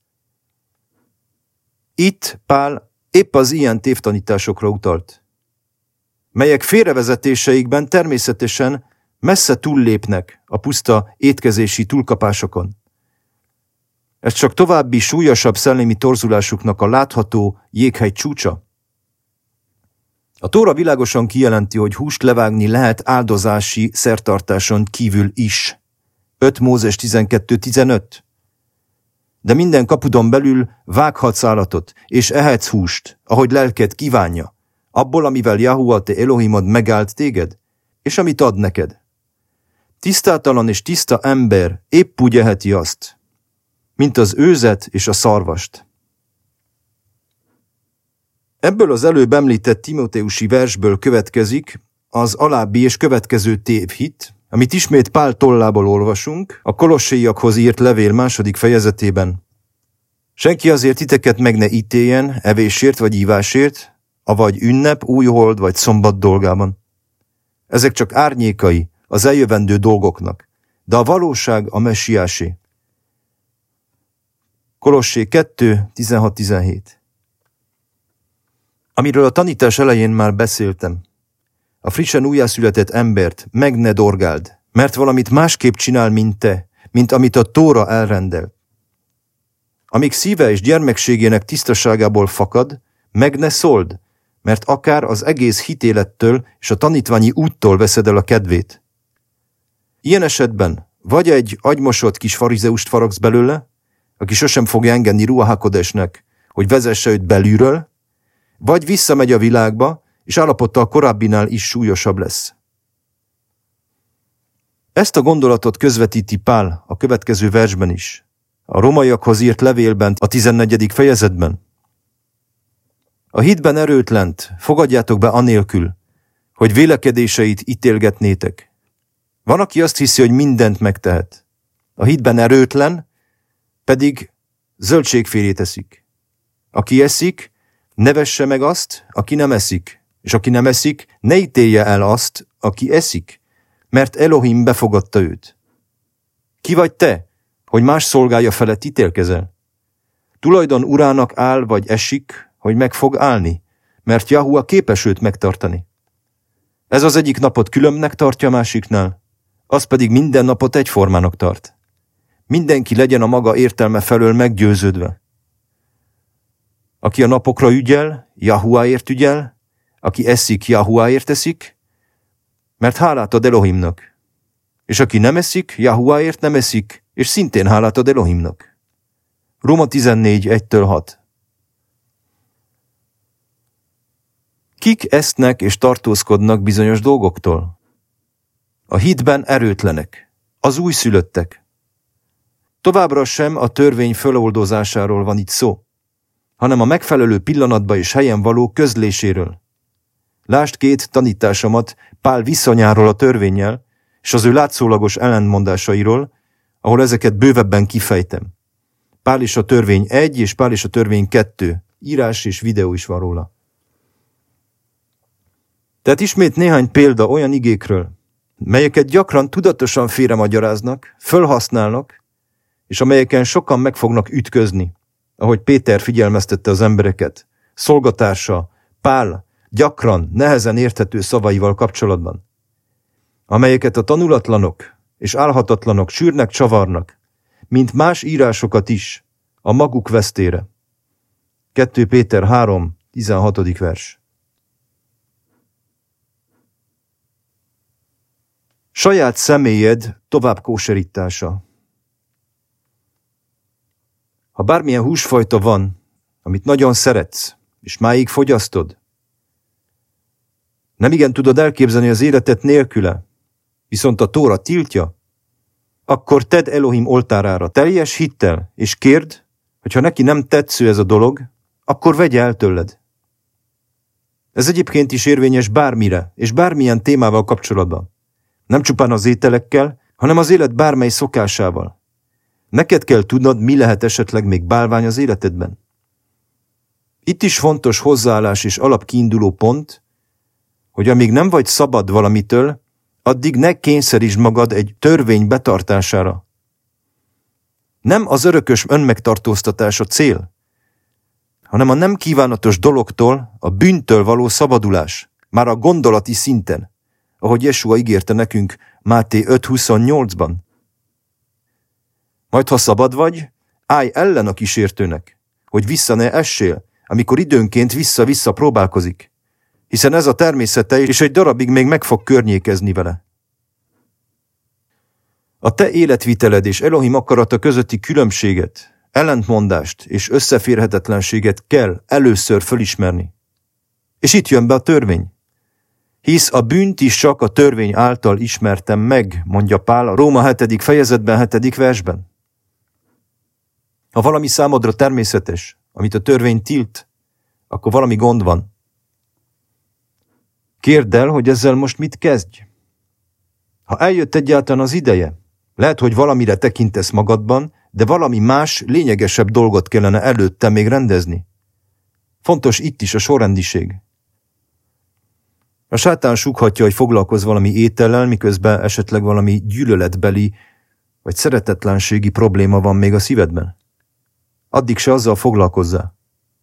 Itt Pál épp az ilyen tévtanításokra utalt, melyek félrevezetéseikben természetesen messze túllépnek a puszta étkezési túlkapásokon. Ez csak további súlyosabb szellemi torzulásuknak a látható jéghegy csúcsa. A Tóra világosan kijelenti, hogy húst levágni lehet áldozási szertartáson kívül is. öt Mózes tizenkettő tizenöt. de minden kapudon belül vághatsz állatot, és ehetsz húst, ahogy lelked kívánja, abból, amivel Jahua te Elohimod megált téged, és amit ad neked. Tisztátalan és tiszta ember épp úgy eheti azt, mint az őzet és a szarvast. Ebből az előbb említett timóteusi versből következik az alábbi és következő tévhit, amit ismét Pál tollából olvasunk, a Kolossaiakhoz írt levél második fejezetében. Senki azért titeket meg ne ítéljen, evésért vagy ívásért, avagy ünnep, újhold vagy szombat dolgában. Ezek csak árnyékai az eljövendő dolgoknak, de a valóság a messiásé. Kolossé kettő, tizenhat tizenhét. Amiről a tanítás elején már beszéltem. A frissen újjászületett embert meg ne dorgáld, mert valamit másképp csinál, mint te, mint amit a Tóra elrendel. Amíg szíve és gyermekségének tisztaságából fakad, meg ne szóld, mert akár az egész hitélettől és a tanítványi úttól veszed el a kedvét. Ilyen esetben vagy egy agymosott kis farizeust faragsz belőle, aki sosem fogja engedni Ruach HaKodesnek, hogy vezesse őt belülről, vagy visszamegy a világba, és állapota a korábbinál is súlyosabb lesz. Ezt a gondolatot közvetíti Pál a következő versben is, a rómaiakhoz írt levélben, a tizennegyedik fejezetben. A hitben erőtlent fogadjátok be anélkül, hogy vélekedéseit ítélgetnétek. Van, aki azt hiszi, hogy mindent megtehet. A hitben erőtlen pedig zöldségfélét eszik. Aki eszik, ne vesse meg azt, aki nem eszik, és aki nem eszik, ne ítélje el azt, aki eszik, mert Elohim befogadta őt. Ki vagy te, hogy más szolgája felett ítélkezel? Tulajdon urának áll vagy esik, hogy meg fog állni, mert Jahua képes őt megtartani. Ez az egyik napot különbnek tartja a másiknál, az pedig minden napot egyformának tart. Mindenki legyen a maga értelme felől meggyőződve. Aki a napokra ügyel, Jahuáért ügyel, aki eszik, Jahuáért eszik, mert hálát ad Elohimnak. És aki nem eszik, Jahuáért nem eszik, és szintén hálát ad Elohimnak. Róma tizennégy, egytől hat. Kik esznek és tartózkodnak bizonyos dolgoktól? A hitben erőtlenek, az újszülöttek. Továbbra sem a törvény föloldozásáról van itt szó, hanem a megfelelő pillanatba és helyen való közléséről. Lásd két tanításomat Pál viszonyáról a törvénnyel, és az ő látszólagos ellentmondásairól, ahol ezeket bővebben kifejtem. Pál és a törvény egy, és Pál és a törvény kettő, írás és videó is van róla. Tehát ismét néhány példa olyan igékről, melyeket gyakran tudatosan félremagyaráznak, fölhasználnak, és amelyeken sokan meg fognak ütközni, ahogy Péter figyelmeztette az embereket, szolgatársa, Pál gyakran, nehezen érthető szavaival kapcsolatban, amelyeket a tanulatlanok és álhatatlanok sűrnek csavarnak, mint más írásokat is, a maguk vesztére. kettő Péter három, tizenhatodik vers. Saját személyed tovább kóserítása. Ha bármilyen húsfajta van, amit nagyon szeretsz, és máig fogyasztod, nem igen tudod elképzelni az életet nélküle, viszont a Tóra tiltja, akkor tedd Elohim oltárára teljes hittel, és kérd, hogy ha neki nem tetsző ez a dolog, akkor vegye el tőled. Ez egyébként is érvényes bármire, és bármilyen témával kapcsolatban. Nem csupán az ételekkel, hanem az élet bármely szokásával. Neked kell tudnod, mi lehet esetleg még bálvány az életedben. Itt is fontos hozzáállás és alapkiinduló pont, hogy amíg nem vagy szabad valamitől, addig ne kényszerítsd magad egy törvény betartására. Nem az örökös önmegtartóztatás a cél, hanem a nem kívánatos dologtól, a bűntől való szabadulás, már a gondolati szinten, ahogy Jesua ígérte nekünk Máté öt huszonnyolcban. Majd ha szabad vagy, állj ellen a kísértőnek, hogy vissza ne essél, amikor időnként vissza-vissza próbálkozik, hiszen ez a természete, és egy darabig még meg fog környékezni vele. A te életviteled és Elohim akarata közötti különbséget ellentmondást és összeférhetetlenséget kell először fölismerni. És itt jön be a törvény. Hisz a bűnt is csak a törvény által ismertem meg, mondja Pál a Róma hetedik fejezetben, hetedik versben. Ha valami számodra természetes, amit a törvény tilt, akkor valami gond van. Kérd el, hogy ezzel most mit kezdj. Ha eljött egyáltalán az ideje, lehet, hogy valamire tekintesz magadban, de valami más, lényegesebb dolgot kellene előtte még rendezni. Fontos itt is a sorrendiség. A sátán sughatja, hogy foglalkozz valami étellel, miközben esetleg valami gyűlöletbeli vagy szeretetlenségi probléma van még a szívedben. Addig se azzal foglalkozzál.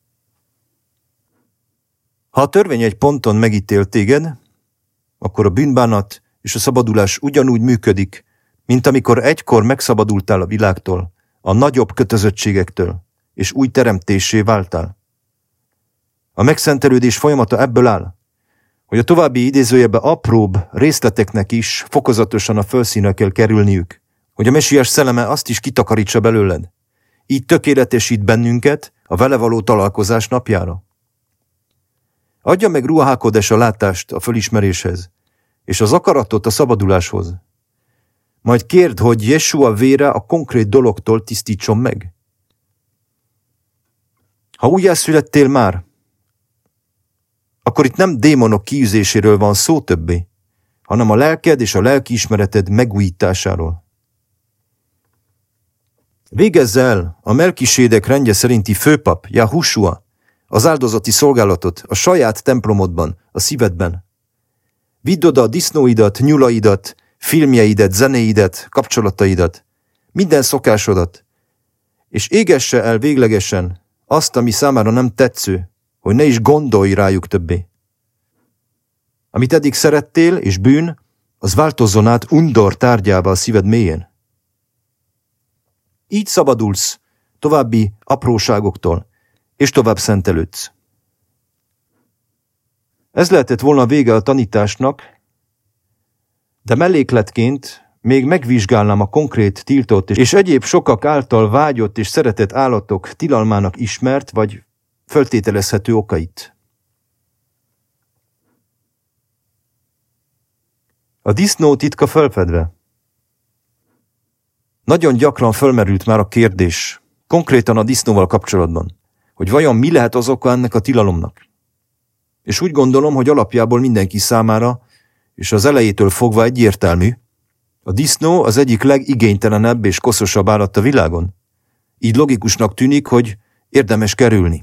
Ha a törvény egy ponton megítél téged, akkor a bűnbánat és a szabadulás ugyanúgy működik, mint amikor egykor megszabadultál a világtól, a nagyobb kötözöttségektől, és új teremtéssé váltál. A megszentelődés folyamata ebből áll, hogy a további idézőjebe apróbb részleteknek is fokozatosan a fölszínre kell kerülniük, hogy a mesiás szelleme azt is kitakarítsa belőled. Így tökéletesít bennünket a vele való találkozás napjára. Adja meg Ruach HaKodesh a látást a fölismeréshez, és az akaratot a szabaduláshoz. Majd kérd, hogy Jesua vére a konkrét dologtól tisztítson meg. Ha újjászülettél már, akkor itt nem démonok kiűzéséről van szó többé, hanem a lelked és a lelkiismereted megújításáról. Végezz el a Melkisédek rendje szerinti főpap, Jahusua, az áldozati szolgálatot a saját templomodban, a szívedben. Vidd oda a disznóidat, nyulaidat, filmjeidet, zenéidet, kapcsolataidat, minden szokásodat, és égesse el véglegesen azt, ami számára nem tetsző, hogy ne is gondolj rájuk többé. Amit eddig szerettél, és bűn, az változzon át undor tárgyába a szíved mélyén. Így szabadulsz további apróságoktól, és tovább szentelődsz. Ez lehetett volna vége a tanításnak, de mellékletként még megvizsgálnám a konkrét tiltott és egyéb sokak által vágyott és szeretett állatok tilalmának ismert vagy föltételezhető okait. A disznó titka felfedve. Nagyon gyakran fölmerült már a kérdés, konkrétan a disznóval kapcsolatban, hogy vajon mi lehet az oka ennek a tilalomnak. És úgy gondolom, hogy alapjából mindenki számára, és az elejétől fogva egyértelmű, a disznó az egyik legigénytelenebb és koszosabb állat a világon. Így logikusnak tűnik, hogy érdemes kerülni.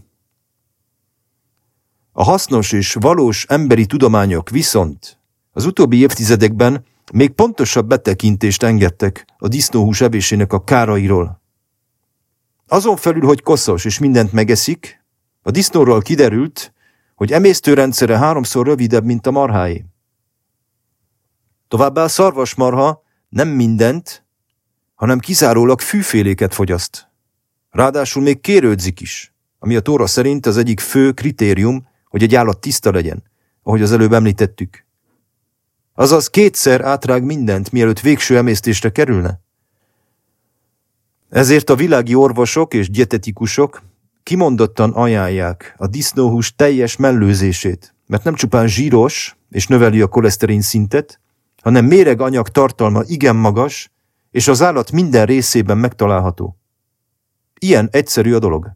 A hasznos és valós emberi tudományok viszont az utóbbi évtizedekben még pontosabb betekintést engedtek a disznóhús evésének a kárairól. Azon felül, hogy koszos és mindent megeszik, a disznóról kiderült, hogy emésztőrendszere háromszor rövidebb, mint a marháé. Továbbá a szarvasmarha nem mindent, hanem kizárólag fűféléket fogyaszt. Ráadásul még kérődzik is, ami a Tóra szerint az egyik fő kritérium, hogy egy állat tiszta legyen, ahogy az előbb említettük. Azaz kétszer átrág mindent, mielőtt végső emésztésre kerülne. Ezért a világi orvosok és dietetikusok kimondottan ajánlják a disznóhús teljes mellőzését, mert nem csupán zsíros és növeli a koleszterin szintet, hanem méreganyag tartalma igen magas, és az állat minden részében megtalálható. Ilyen egyszerű a dolog.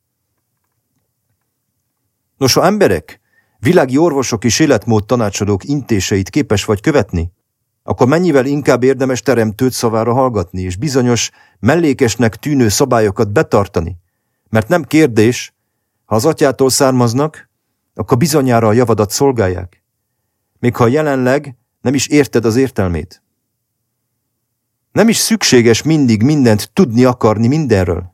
Nos, ha emberek, világi orvosok és életmód tanácsadók intéseit képes vagy követni, akkor mennyivel inkább érdemes teremtőt szavára hallgatni, és bizonyos mellékesnek tűnő szabályokat betartani, mert nem kérdés, ha az atyától származnak, akkor bizonyára a javadat szolgálják, még ha jelenleg nem is érted az értelmét. Nem is szükséges mindig mindent tudni akarni mindenről.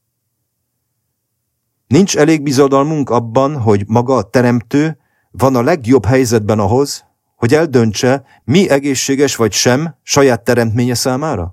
Nincs elég bizodalmunk abban, hogy maga a teremtő van a legjobb helyzetben ahhoz, hogy eldöntse, mi egészséges vagy sem saját teremtménye számára?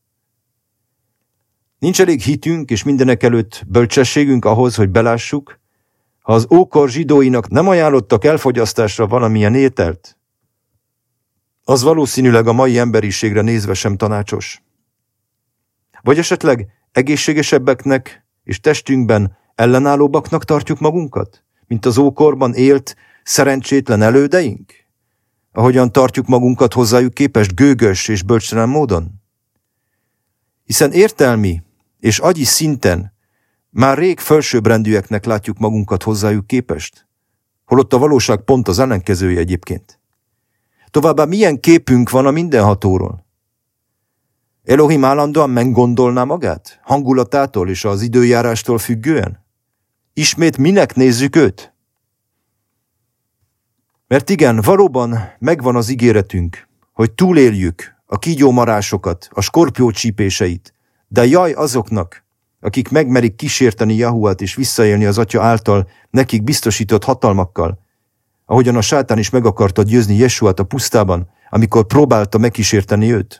Nincs elég hitünk és mindenekelőtt bölcsességünk ahhoz, hogy belássuk, ha az ókor zsidóinak nem ajánlottak elfogyasztásra valamilyen ételt, az valószínűleg a mai emberiségre nézve sem tanácsos. Vagy esetleg egészségesebbeknek és testünkben ellenállóbbaknak tartjuk magunkat, mint az ókorban élt szerencsétlen elődeink? Ahogyan tartjuk magunkat hozzájuk képest gőgös és bölcstelen módon? Hiszen értelmi és agyi szinten már rég felsőbbrendűeknek látjuk magunkat hozzájuk képest, holott a valóság pont az ellenkezője egyébként. Továbbá milyen képünk van a mindenhatóról? Elohim állandóan meggondolná magát, hangulatától és az időjárástól függően? Ismét minek nézzük őt? Mert igen, valóban megvan az ígéretünk, hogy túléljük a kígyómarásokat, a skorpió csípéseit, de jaj azoknak, akik megmerik kísérteni Jahuát és visszaélni az Atya által nekik biztosított hatalmakkal, ahogyan a sátán is meg akarta győzni Jesuát a pusztában, amikor próbálta megkísérteni őt.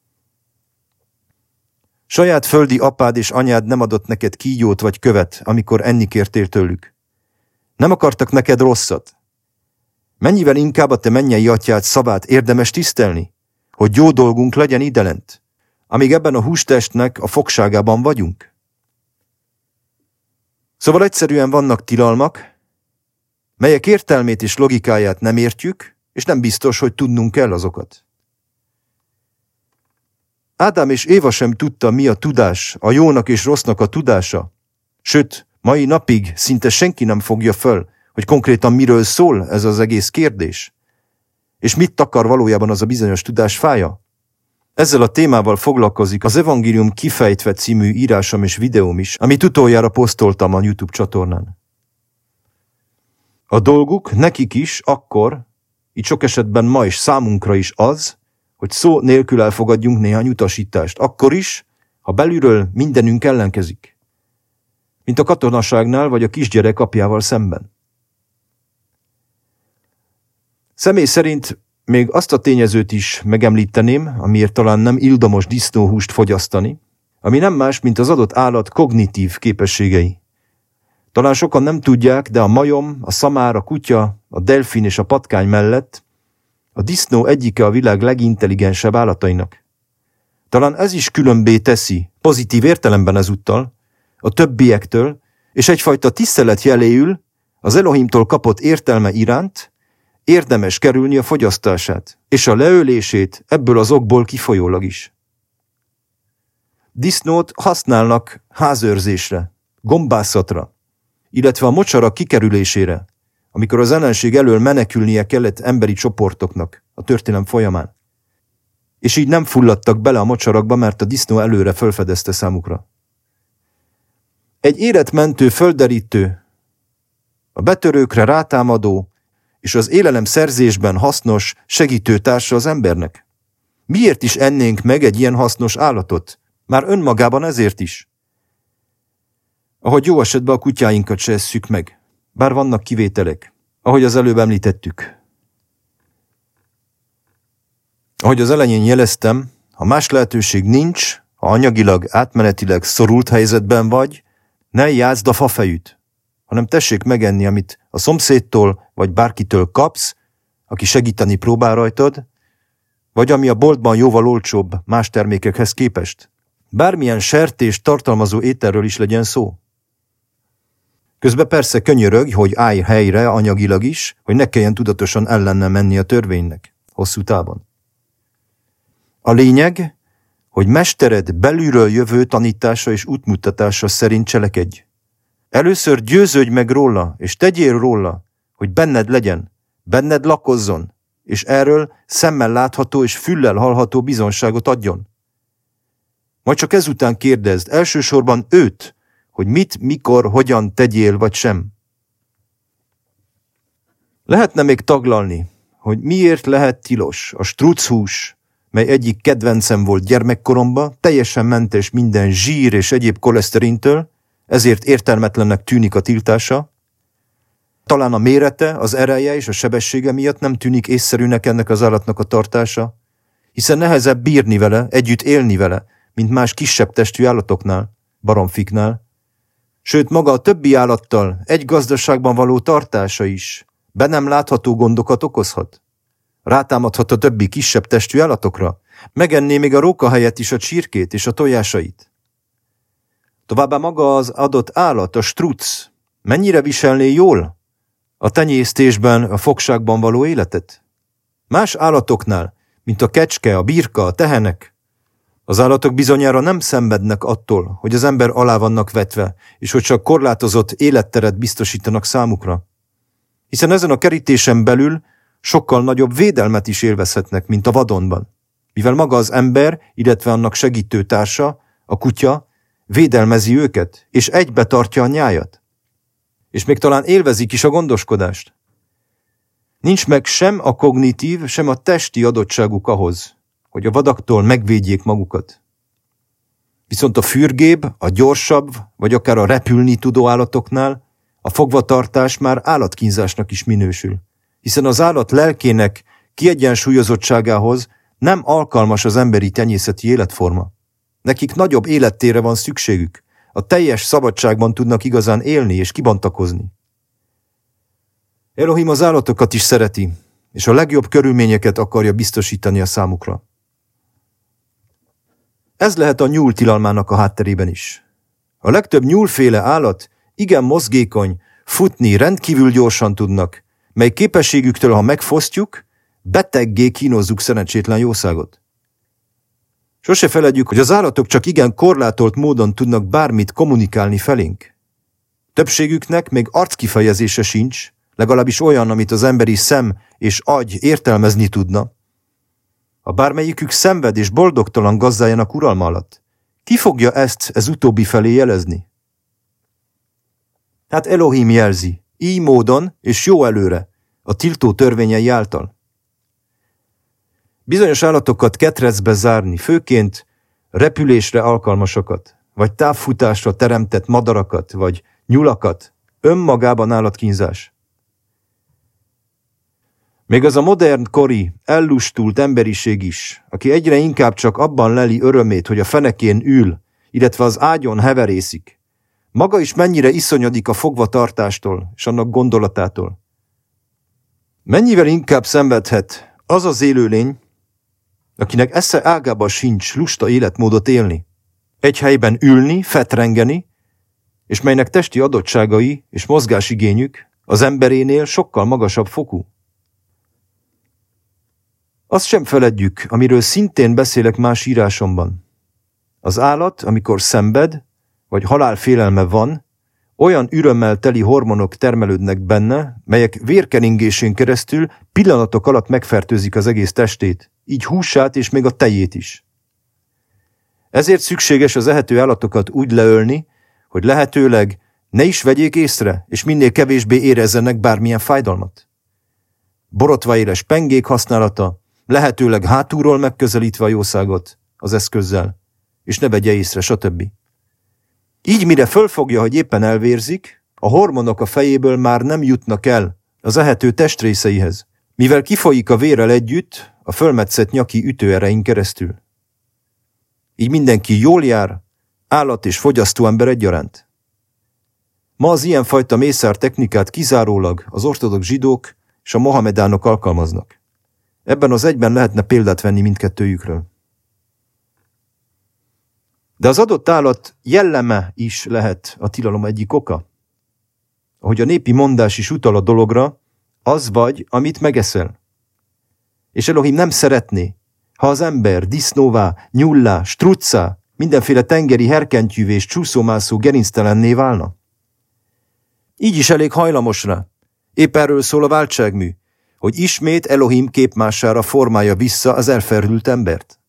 Saját földi apád és anyád nem adott neked kígyót vagy követ, amikor enni kértél tőlük. Nem akartak neked rosszat. Mennyivel inkább a te mennyei atyád szavát érdemes tisztelni, hogy jó dolgunk legyen idelent, amíg ebben a hústestnek a fogságában vagyunk. Szóval egyszerűen vannak tilalmak, melyek értelmét és logikáját nem értjük, és nem biztos, hogy tudnunk kell azokat. Ádám és Éva sem tudta, mi a tudás, a jónak és rossznak a tudása, sőt, mai napig szinte senki nem fogja föl, hogy konkrétan miről szól ez az egész kérdés, és mit takar valójában az a bizonyos tudásfája. Ezzel a témával foglalkozik az Evangélium kifejtve című írásom és videóm is, amit utoljára posztoltam a YouTube csatornán. A dolguk nekik is akkor, így sok esetben ma is számunkra is az, hogy szó nélkül elfogadjunk néhány utasítást, akkor is, ha belülről mindenünk ellenkezik, mint a katonaságnál vagy a kisgyerek apjával szemben. Személy szerint még azt a tényezőt is megemlíteném, amiért talán nem ildomos disznóhúst fogyasztani, ami nem más, mint az adott állat kognitív képességei. Talán sokan nem tudják, de a majom, a szamár, a kutya, a delfin és a patkány mellett a disznó egyike a világ legintelligensebb állatainak. Talán ez is különbé teszi, pozitív értelemben ezúttal, a többiektől, és egyfajta tisztelet jeléül az Elohimtól kapott értelme iránt érdemes kerülni a fogyasztását, és a leölését ebből az okból kifolyólag is. Disznót használnak házőrzésre, gombászatra, illetve a mocsarak kikerülésére, amikor az ellenség elől menekülnie kellett emberi csoportoknak a történelem folyamán. És így nem fulladtak bele a mocsarakba, mert a disznó előre felfedezte számukra. Egy életmentő, földderítő, a betörőkre rátámadó és az élelem szerzésben hasznos segítőtársa az embernek. Miért is ennénk meg egy ilyen hasznos állatot? Már önmagában ezért is. Ahogy jó esetben a kutyáinkat se esszük meg, bár vannak kivételek, ahogy az előbb említettük. Ahogy az elején jeleztem, ha más lehetőség nincs, ha anyagilag, átmenetileg szorult helyzetben vagy, ne játszd a fafejűt, hanem tessék megenni, amit a szomszédtól vagy bárkitől kapsz, aki segíteni próbál rajtad, vagy ami a boltban jóval olcsóbb más termékekhez képest. Bármilyen sertést tartalmazó ételről is legyen szó. Közben persze könyörög, hogy állj helyre anyagilag is, hogy ne kelljen tudatosan ellenne menni a törvénynek, hosszú távon. A lényeg, hogy mestered belülről jövő tanítása és útmutatása szerint cselekedj. Először győződj meg róla, és tegyél róla, hogy benned legyen, benned lakozzon, és erről szemmel látható és füllel hallható bizonságot adjon. Majd csak ezután kérdezd elsősorban őt, hogy mit, mikor, hogyan tegyél vagy sem. Lehetne még taglalni, hogy miért lehet tilos a struchús, mely egyik kedvencem volt gyermekkoromban, teljesen mentes minden zsír és egyéb koleszterintől, ezért értelmetlennek tűnik a tiltása. Talán a mérete, az ereje és a sebessége miatt nem tűnik észszerűnek ennek az állatnak a tartása, hiszen nehezebb bírni vele, együtt élni vele, mint más kisebb testű állatoknál, baromfiknál. Sőt, maga a többi állattal egy gazdaságban való tartása is be nem látható gondokat okozhat. Rátámadhat a többi kisebb testű állatokra, megenné még a róka helyett is a csirkét és a tojásait. Továbbá maga az adott állat, a struc, mennyire viselné jól a tenyésztésben, a fogságban való életet? Más állatoknál, mint a kecske, a birka, a tehenek, az állatok bizonyára nem szenvednek attól, hogy az ember alá vannak vetve, és hogy csak korlátozott életteret biztosítanak számukra. Hiszen ezen a kerítésen belül sokkal nagyobb védelmet is élvezhetnek, mint a vadonban, mivel maga az ember, illetve annak segítő társa, a kutya, védelmezi őket, és egybe tartja a nyájat. És még talán élvezik is a gondoskodást. Nincs meg sem a kognitív, sem a testi adottságuk ahhoz, hogy a vadaktól megvédjék magukat. Viszont a fürgébb, a gyorsabb, vagy akár a repülni tudó állatoknál a fogvatartás már állatkínzásnak is minősül, hiszen az állat lelkének kiegyensúlyozottságához nem alkalmas az emberi tenyészeti életforma. Nekik nagyobb élettérre van szükségük, a teljes szabadságban tudnak igazán élni és kibontakozni. Elohim az állatokat is szereti, és a legjobb körülményeket akarja biztosítani a számukra. Ez lehet a nyúl tilalmának a hátterében is. A legtöbb nyúlféle állat igen mozgékony, futni rendkívül gyorsan tudnak, mely képességüktől, ha megfosztjuk, beteggé kínozzuk szerencsétlen jószágot. Sose feledjük, hogy az állatok csak igen korlátolt módon tudnak bármit kommunikálni felénk. Többségüknek még arckifejezése sincs, legalábbis olyan, amit az emberi szem és agy értelmezni tudna. Ha bármelyikük szenved és boldogtalan gazdájának uralma alatt, ki fogja ezt ez utóbbi felé jelezni? Hát Elohim jelzi, így módon és jó előre, a tiltó törvényei által. Bizonyos állatokat ketrecbe zárni, főként repülésre alkalmasakat, vagy távfutásra teremtett madarakat, vagy nyulakat, önmagában állatkínzás. Még az a modern kori, ellustult emberiség is, aki egyre inkább csak abban leli örömét, hogy a fenekén ül, illetve az ágyon heverészik, maga is mennyire iszonyodik a fogvatartástól és annak gondolatától. Mennyivel inkább szenvedhet az az élőlény, akinek esze ágába sincs lusta életmódot élni, egy helyben ülni, fetrengeni, és melynek testi adottságai és mozgásigényük az emberénél sokkal magasabb fokú. Azt sem feledjük, amiről szintén beszélek más írásomban. Az állat, amikor szenved, vagy halálfélelme van, olyan ürömmel teli hormonok termelődnek benne, melyek vérkeringésén keresztül pillanatok alatt megfertőzik az egész testét, így húsát és még a tejét is. Ezért szükséges az ehető állatokat úgy leölni, hogy lehetőleg ne is vegyék észre, és minél kevésbé érezzenek bármilyen fájdalmat. Borotvaéles pengék használata, lehetőleg hátulról megközelítve a jószágot az eszközzel, és ne vegye észre, stb. Így mire fölfogja, hogy éppen elvérzik, a hormonok a fejéből már nem jutnak el az ehető testrészeihez, mivel kifolyik a vérrel együtt a fölmetszett nyaki ütőerein keresztül. Így mindenki jól jár, állat és fogyasztó ember egyaránt. Ma az ilyenfajta mészár technikát kizárólag az ortodox zsidók és a mohamedánok alkalmaznak. Ebben az egyben lehetne példát venni mindkettőjükről. De az adott állat jelleme is lehet a tilalom egyik oka. Ahogy a népi mondás is utal a dologra, az vagy, amit megeszel. És Elohim nem szeretné, ha az ember disznóvá, nyullá, struccá, mindenféle tengeri herkentyűvé és csúszómászó gerinctelenné válna. Így is elég hajlamos rá. Épp erről szól a váltságmű, hogy ismét Elohim képmására formálja vissza az elferdült embert.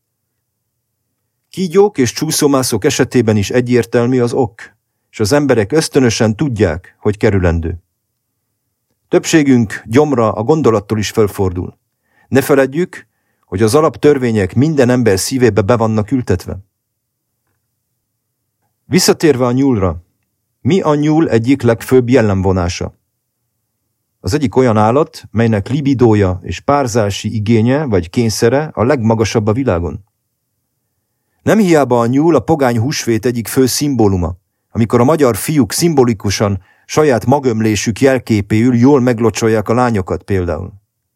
Kígyók és csúszómászók esetében is egyértelmű az ok, és az emberek ösztönösen tudják, hogy kerülendő. Többségünk gyomra a gondolattól is felfordul. Ne feledjük, hogy az alaptörvények minden ember szívébe be vannak ültetve. Visszatérve a nyúlra, mi a nyúl egyik legfőbb jellemvonása? Az egyik olyan állat, melynek libidója és párzási igénye vagy kényszere a legmagasabb a világon. Nem hiába a nyúl a pogány húsvét egyik fő szimbóluma, amikor a magyar fiúk szimbolikusan saját magömlésük jelképéül jól meglocsolják a lányokat például.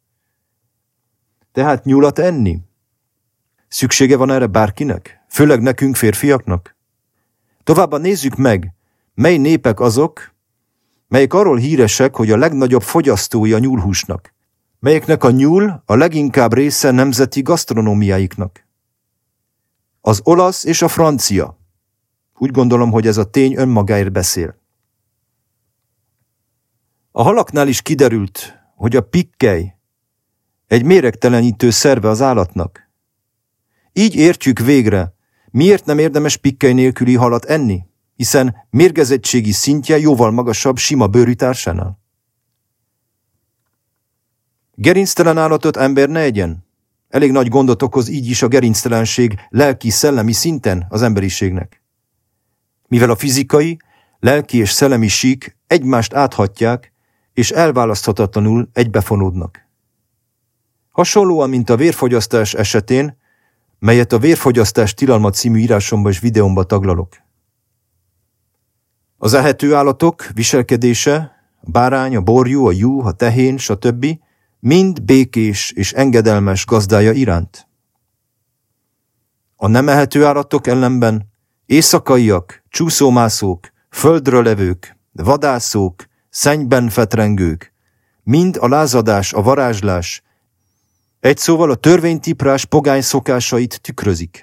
Tehát nyulat enni? Szüksége van erre bárkinek? Főleg nekünk férfiaknak? Továbbá nézzük meg, mely népek azok, melyek arról híresek, hogy a legnagyobb fogyasztói a nyúlhúsnak, melyeknek a nyúl a leginkább része nemzeti gasztronómiáiknak. Az olasz és a francia. Úgy gondolom, hogy ez a tény önmagáért beszél. A halaknál is kiderült, hogy a pikkely egy méregtelenítő szerve az állatnak. Így értjük végre, miért nem érdemes pikkely nélküli halat enni, hiszen mérgezettségi szintje jóval magasabb sima bőrű társánál. Gerinctelen állatot ember ne egyen. Elég nagy gondot okoz így is a gerinctelenség lelki-szellemi szinten az emberiségnek. Mivel a fizikai, lelki és szellemi sík egymást áthatják, és elválaszthatatlanul egybefonódnak. Hasonlóan, mint a vérfogyasztás esetén, melyet a Vérfogyasztás tilalma című írásomba és videómba taglalok. Az ehető állatok viselkedése, a bárány, a borjú, a juh, a tehén, stb. Mind békés és engedelmes gazdája iránt. A nem ehető állatok ellenben éjszakaiak, csúszómászók, földről levők, vadászók, szennyben fetrengők, mind a lázadás, a varázslás, egy szóval a törvénytiprás pogány szokásait tükrözik.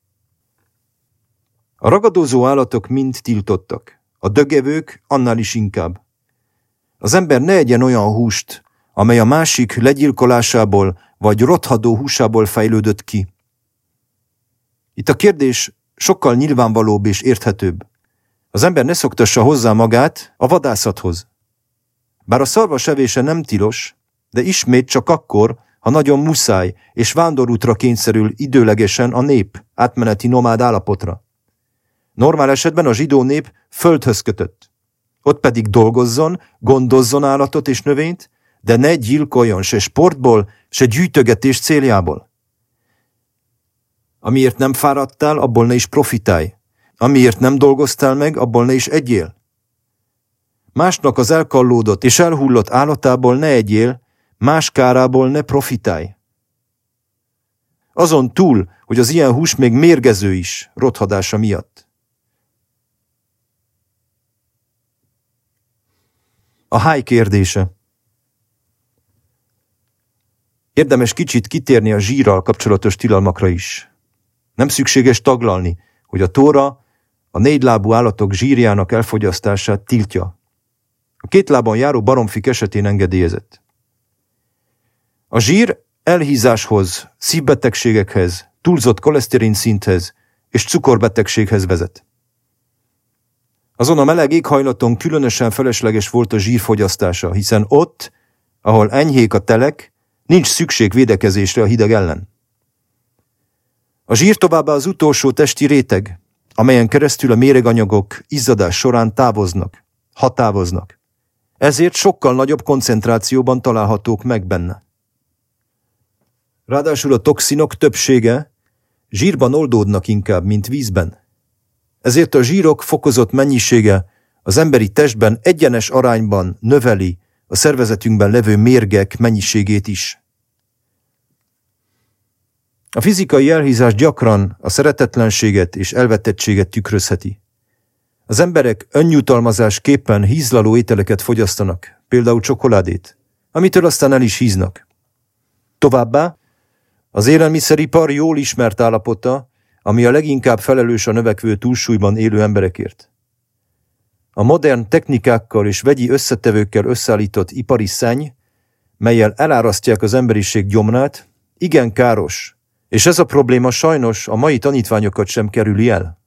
A ragadozó állatok mind tiltottak, a dögevők annál is inkább. Az ember ne egyen olyan húst, amely a másik legyilkolásából vagy rothadó húsából fejlődött ki. Itt a kérdés sokkal nyilvánvalóbb és érthetőbb. Az ember ne szoktassa hozzá magát a vadászathoz. Bár a szarvas evése nem tilos, de ismét csak akkor, ha nagyon muszáj, és vándorútra kényszerül időlegesen a nép átmeneti nomád állapotra. Normál esetben a zsidó nép földhöz kötött. Ott pedig dolgozzon, gondozzon állatot és növényt, de ne gyilkoljon se sportból, se gyűjtögetés céljából. Amiért nem fáradtál, abból ne is profitálj. Amiért nem dolgoztál meg, abból ne is egyél. Másnak az elkallódott és elhullott állatából ne egyél, más kárából ne profitálj. Azon túl, hogy az ilyen hús még mérgező is, rothadása miatt. A háj kérdése. Érdemes kicsit kitérni a zsírral kapcsolatos tilalmakra is. Nem szükséges taglalni, hogy a Tóra a négylábú állatok zsírjának elfogyasztását tiltja. A két lábon járó baromfik esetén engedélyezett. A zsír elhízáshoz, szívbetegségekhez, túlzott koleszterin szinthez és cukorbetegséghez vezet. Azon a meleg éghajlaton különösen felesleges volt a zsír fogyasztása, hiszen ott, ahol enyhék a telek, nincs szükség védekezésre a hideg ellen. A zsír továbbá az utolsó testi réteg, amelyen keresztül a méreganyagok izzadás során távoznak, ha távoznak. Ezért sokkal nagyobb koncentrációban találhatók meg benne. Ráadásul a toxinok többsége zsírban oldódnak inkább, mint vízben. Ezért a zsírok fokozott mennyisége az emberi testben egyenes arányban növeli a szervezetünkben levő mérgek mennyiségét is. A fizikai elhízás gyakran a szeretetlenséget és elvetettséget tükrözheti. Az emberek önjutalmazásképpen hízlaló ételeket fogyasztanak, például csokoládét, amitől aztán el is híznak. Továbbá az élelmiszeripar jól ismert állapota, ami a leginkább felelős a növekvő túlsúlyban élő emberekért. A modern technikákkal és vegyi összetevőkkel összeállított ipari szenny, mellyel elárasztják az emberiség gyomrát, igen káros, és ez a probléma sajnos a mai tanítványokat sem kerüli el.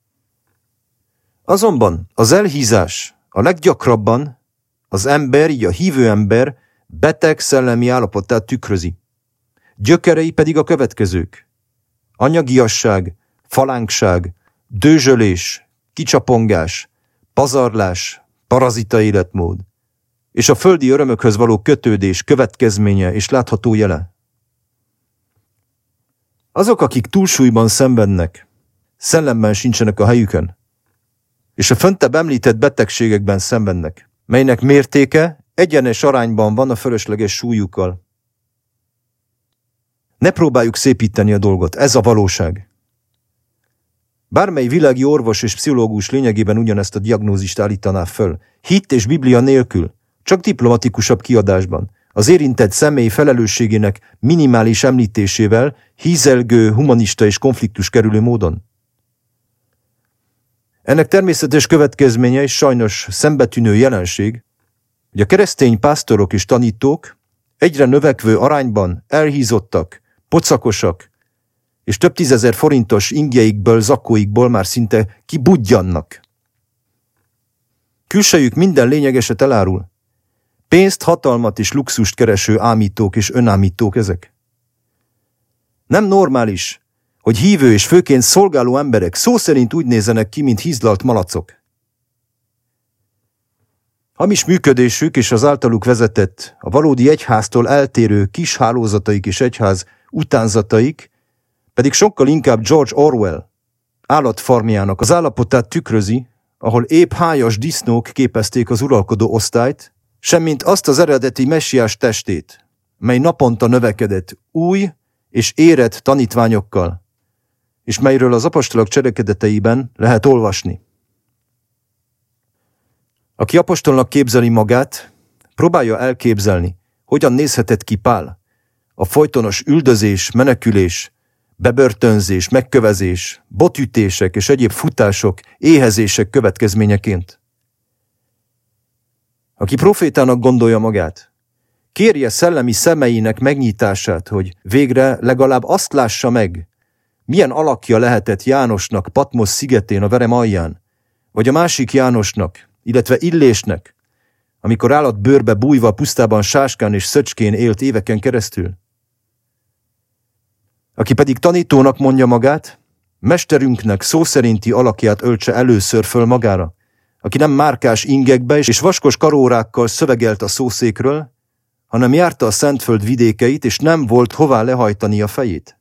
Azonban az elhízás a leggyakrabban az ember, így a hívő ember beteg szellemi állapotát tükrözi. Gyökerei pedig a következők: anyagiasság, falánkság, dőzsölés, kicsapongás, pazarlás, parazita életmód, és a földi örömökhöz való kötődés következménye és látható jele. Azok, akik túlsúlyban szenvednek, szellemben sincsenek a helyükön, és a föntebb említett betegségekben szenvednek, melynek mértéke egyenes arányban van a fölösleges súlyukkal. Ne próbáljuk szépíteni a dolgot, ez a valóság. Bármely világi orvos és pszichológus lényegében ugyanezt a diagnózist állítaná föl. Hit és Biblia nélkül, csak diplomatikusabb kiadásban, az érintett személy felelősségének minimális említésével, hízelgő, humanista és konfliktus kerülő módon. Ennek természetes következménye és sajnos szembetűnő jelenség, hogy a keresztény pásztorok és tanítók egyre növekvő arányban elhízottak, pocakosak, és több tízezer forintos ingyeikből, zakóikból már szinte kibudjannak. Külsejük minden lényegeset elárul. Pénzt, hatalmat és luxust kereső ámítók és önámítók ezek. Nem normális, hogy hívő és főként szolgáló emberek szó szerint úgy nézenek ki, mint hízlalt malacok. Hamis működésük és az általuk vezetett, a valódi egyháztól eltérő kis hálózataik és egyház utánzataik pedig sokkal inkább George Orwell állatfarmjának az állapotát tükrözi, ahol épp hájas disznók képezték az uralkodó osztályt, semmint azt az eredeti messiás testét, mely naponta növekedett új és érett tanítványokkal, és melyről az apostolok cselekedeteiben lehet olvasni. Aki apostolnak képzeli magát, próbálja elképzelni, hogyan nézhetett ki Pál, a folytonos üldözés, menekülés, bebörtönzés, megkövezés, botütések és egyéb futások, éhezések következményeként. Aki profétának gondolja magát, kérje szellemi szemeinek megnyitását, hogy végre legalább azt lássa meg, milyen alakja lehetett Jánosnak Patmos szigetén a verem alján, vagy a másik Jánosnak, illetve Illésnek, amikor állatbőrbe bújva pusztában sáskán és szöcskén élt éveken keresztül. Aki pedig tanítónak mondja magát, mesterünknek szó szerinti alakját öltse először föl magára, aki nem márkás ingekbe és vaskos karórákkal szövegelt a szószékről, hanem járta a Szentföld vidékeit, és nem volt hová lehajtani a fejét.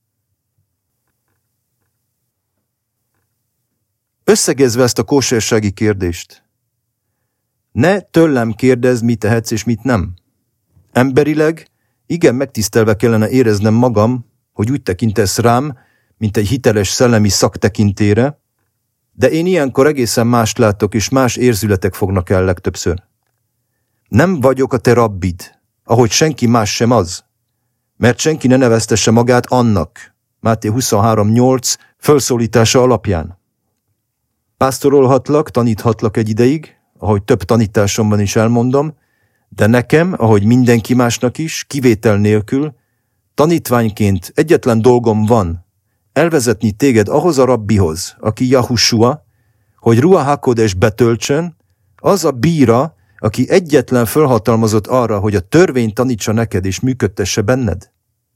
Összegezve ezt a kósersági kérdést, ne tőlem kérdezz, mit tehetsz és mit nem. Emberileg igen megtisztelve kellene éreznem magam, hogy úgy tekintesz rám, mint egy hiteles szellemi szaktekintére, de én ilyenkor egészen mást látok, és más érzületek fognak el legtöbbször. Nem vagyok a te rabbid, ahogy senki más sem az, mert senki ne neveztesse magát annak, Máté huszonhárom nyolc fölszólítása alapján. Pásztorolhatlak, taníthatlak egy ideig, ahogy több tanításomban is elmondom, de nekem, ahogy mindenki másnak is, kivétel nélkül, tanítványként egyetlen dolgom van, elvezetni téged ahhoz a rabbihoz, aki Jahussua, hogy Ruach HaKodesh betöltsön, az a bíra, aki egyetlen fölhatalmazott arra, hogy a törvény tanítsa neked és működtesse benned.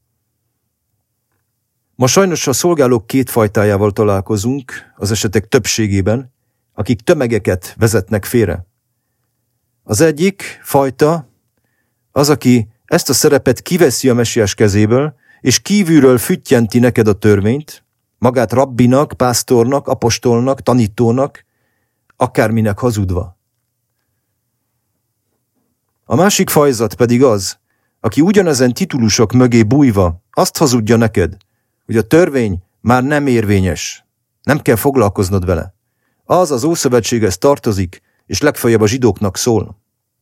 Ma sajnos a szolgálók két fajtájával találkozunk, az esetek többségében, akik tömegeket vezetnek félre. Az egyik fajta az, aki ezt a szerepet kiveszi a messiás kezéből, és kívülről füttyenti neked a törvényt, magát rabbinak, pásztornak, apostolnak, tanítónak, akárminek hazudva. A másik fajzat pedig az, aki ugyanezen titulusok mögé bújva azt hazudja neked, hogy a törvény már nem érvényes, nem kell foglalkoznod vele. Az az Ószövetséghez tartozik, és legfeljebb a zsidóknak szól.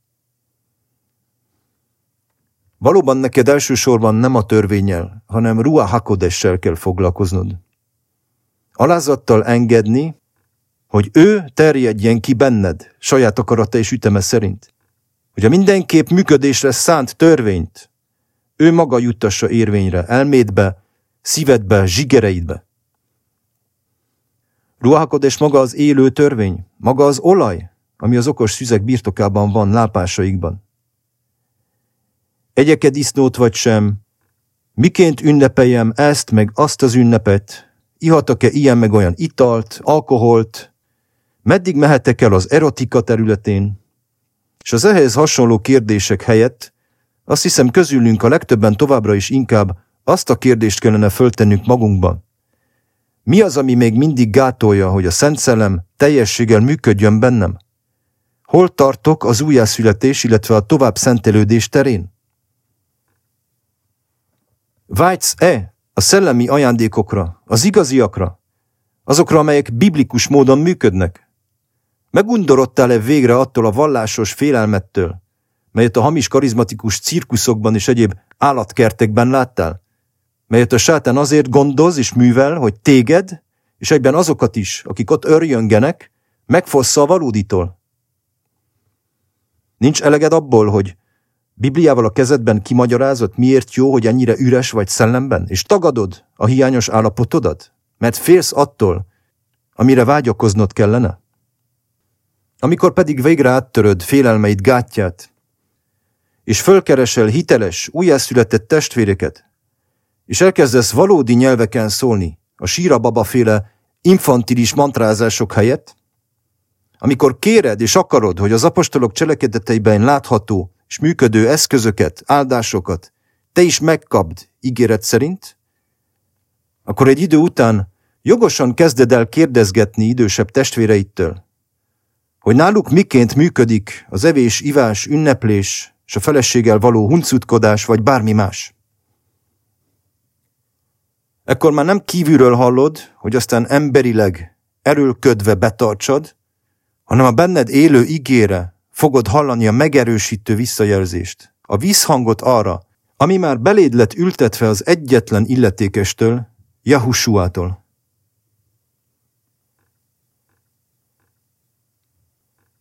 Valóban neked elsősorban nem a törvénnyel, hanem Ruach HaKodessel kell foglalkoznod. Alázattal engedni, hogy ő terjedjen ki benned, saját akarata és üteme szerint. Hogy a mindenképp működésre szánt törvényt ő maga juttassa érvényre, elmédbe, szívedbe, zsigereidbe. Ruach HaKodesh maga az élő törvény, maga az olaj, ami az okos szüzek birtokában van, lápásaikban. Egyek-e disznót vagy sem, miként ünnepeljem ezt meg azt az ünnepet, ihatok-e ilyen meg olyan italt, alkoholt, meddig mehetek el az erotika területén, és az ehhez hasonló kérdések helyett azt hiszem közülünk a legtöbben továbbra is inkább azt a kérdést kellene föltennünk magunkban. Mi az, ami még mindig gátolja, hogy a Szent Szellem teljességgel működjön bennem? Hol tartok az újjászületés, illetve a tovább szentelődés terén? Vágysz-e a szellemi ajándékokra, az igaziakra, Azokra, amelyek biblikus módon működnek? Megundorodtál-e végre attól a vallásos félelmettől, melyet a hamis karizmatikus cirkuszokban és egyéb állatkertekben láttál? Melyet a sátán azért gondoz és művel, hogy téged, és egyben azokat is, akik ott örjöngenek, megfossza a valóditól? Nincs eleged abból, hogy Bibliával a kezedben kimagyarázott, miért jó, hogy ennyire üres vagy szellemben, és tagadod a hiányos állapotodat, mert félsz attól, amire vágyakoznod kellene? Amikor pedig végre áttöröd félelmeid gátját, és fölkeresel hiteles, újjászületett testvéreket, és elkezdesz valódi nyelveken szólni, a síra babaféle infantilis mantrázások helyett, amikor kéred és akarod, hogy az apostolok cselekedeteiben látható és működő eszközöket, áldásokat te is megkapd ígéret szerint, akkor egy idő után jogosan kezded el kérdezgetni idősebb testvéreittől, hogy náluk miként működik az evés, ivás, ünneplés és a feleséggel való huncutkodás vagy bármi más. Ekkor már nem kívülről hallod, hogy aztán emberileg erőlködve betartsad, hanem a benned élő igére fogod hallani a megerősítő visszajelzést, a vízhangot arra, ami már beléd lett ültetve az egyetlen illetékestől, Jahusuától.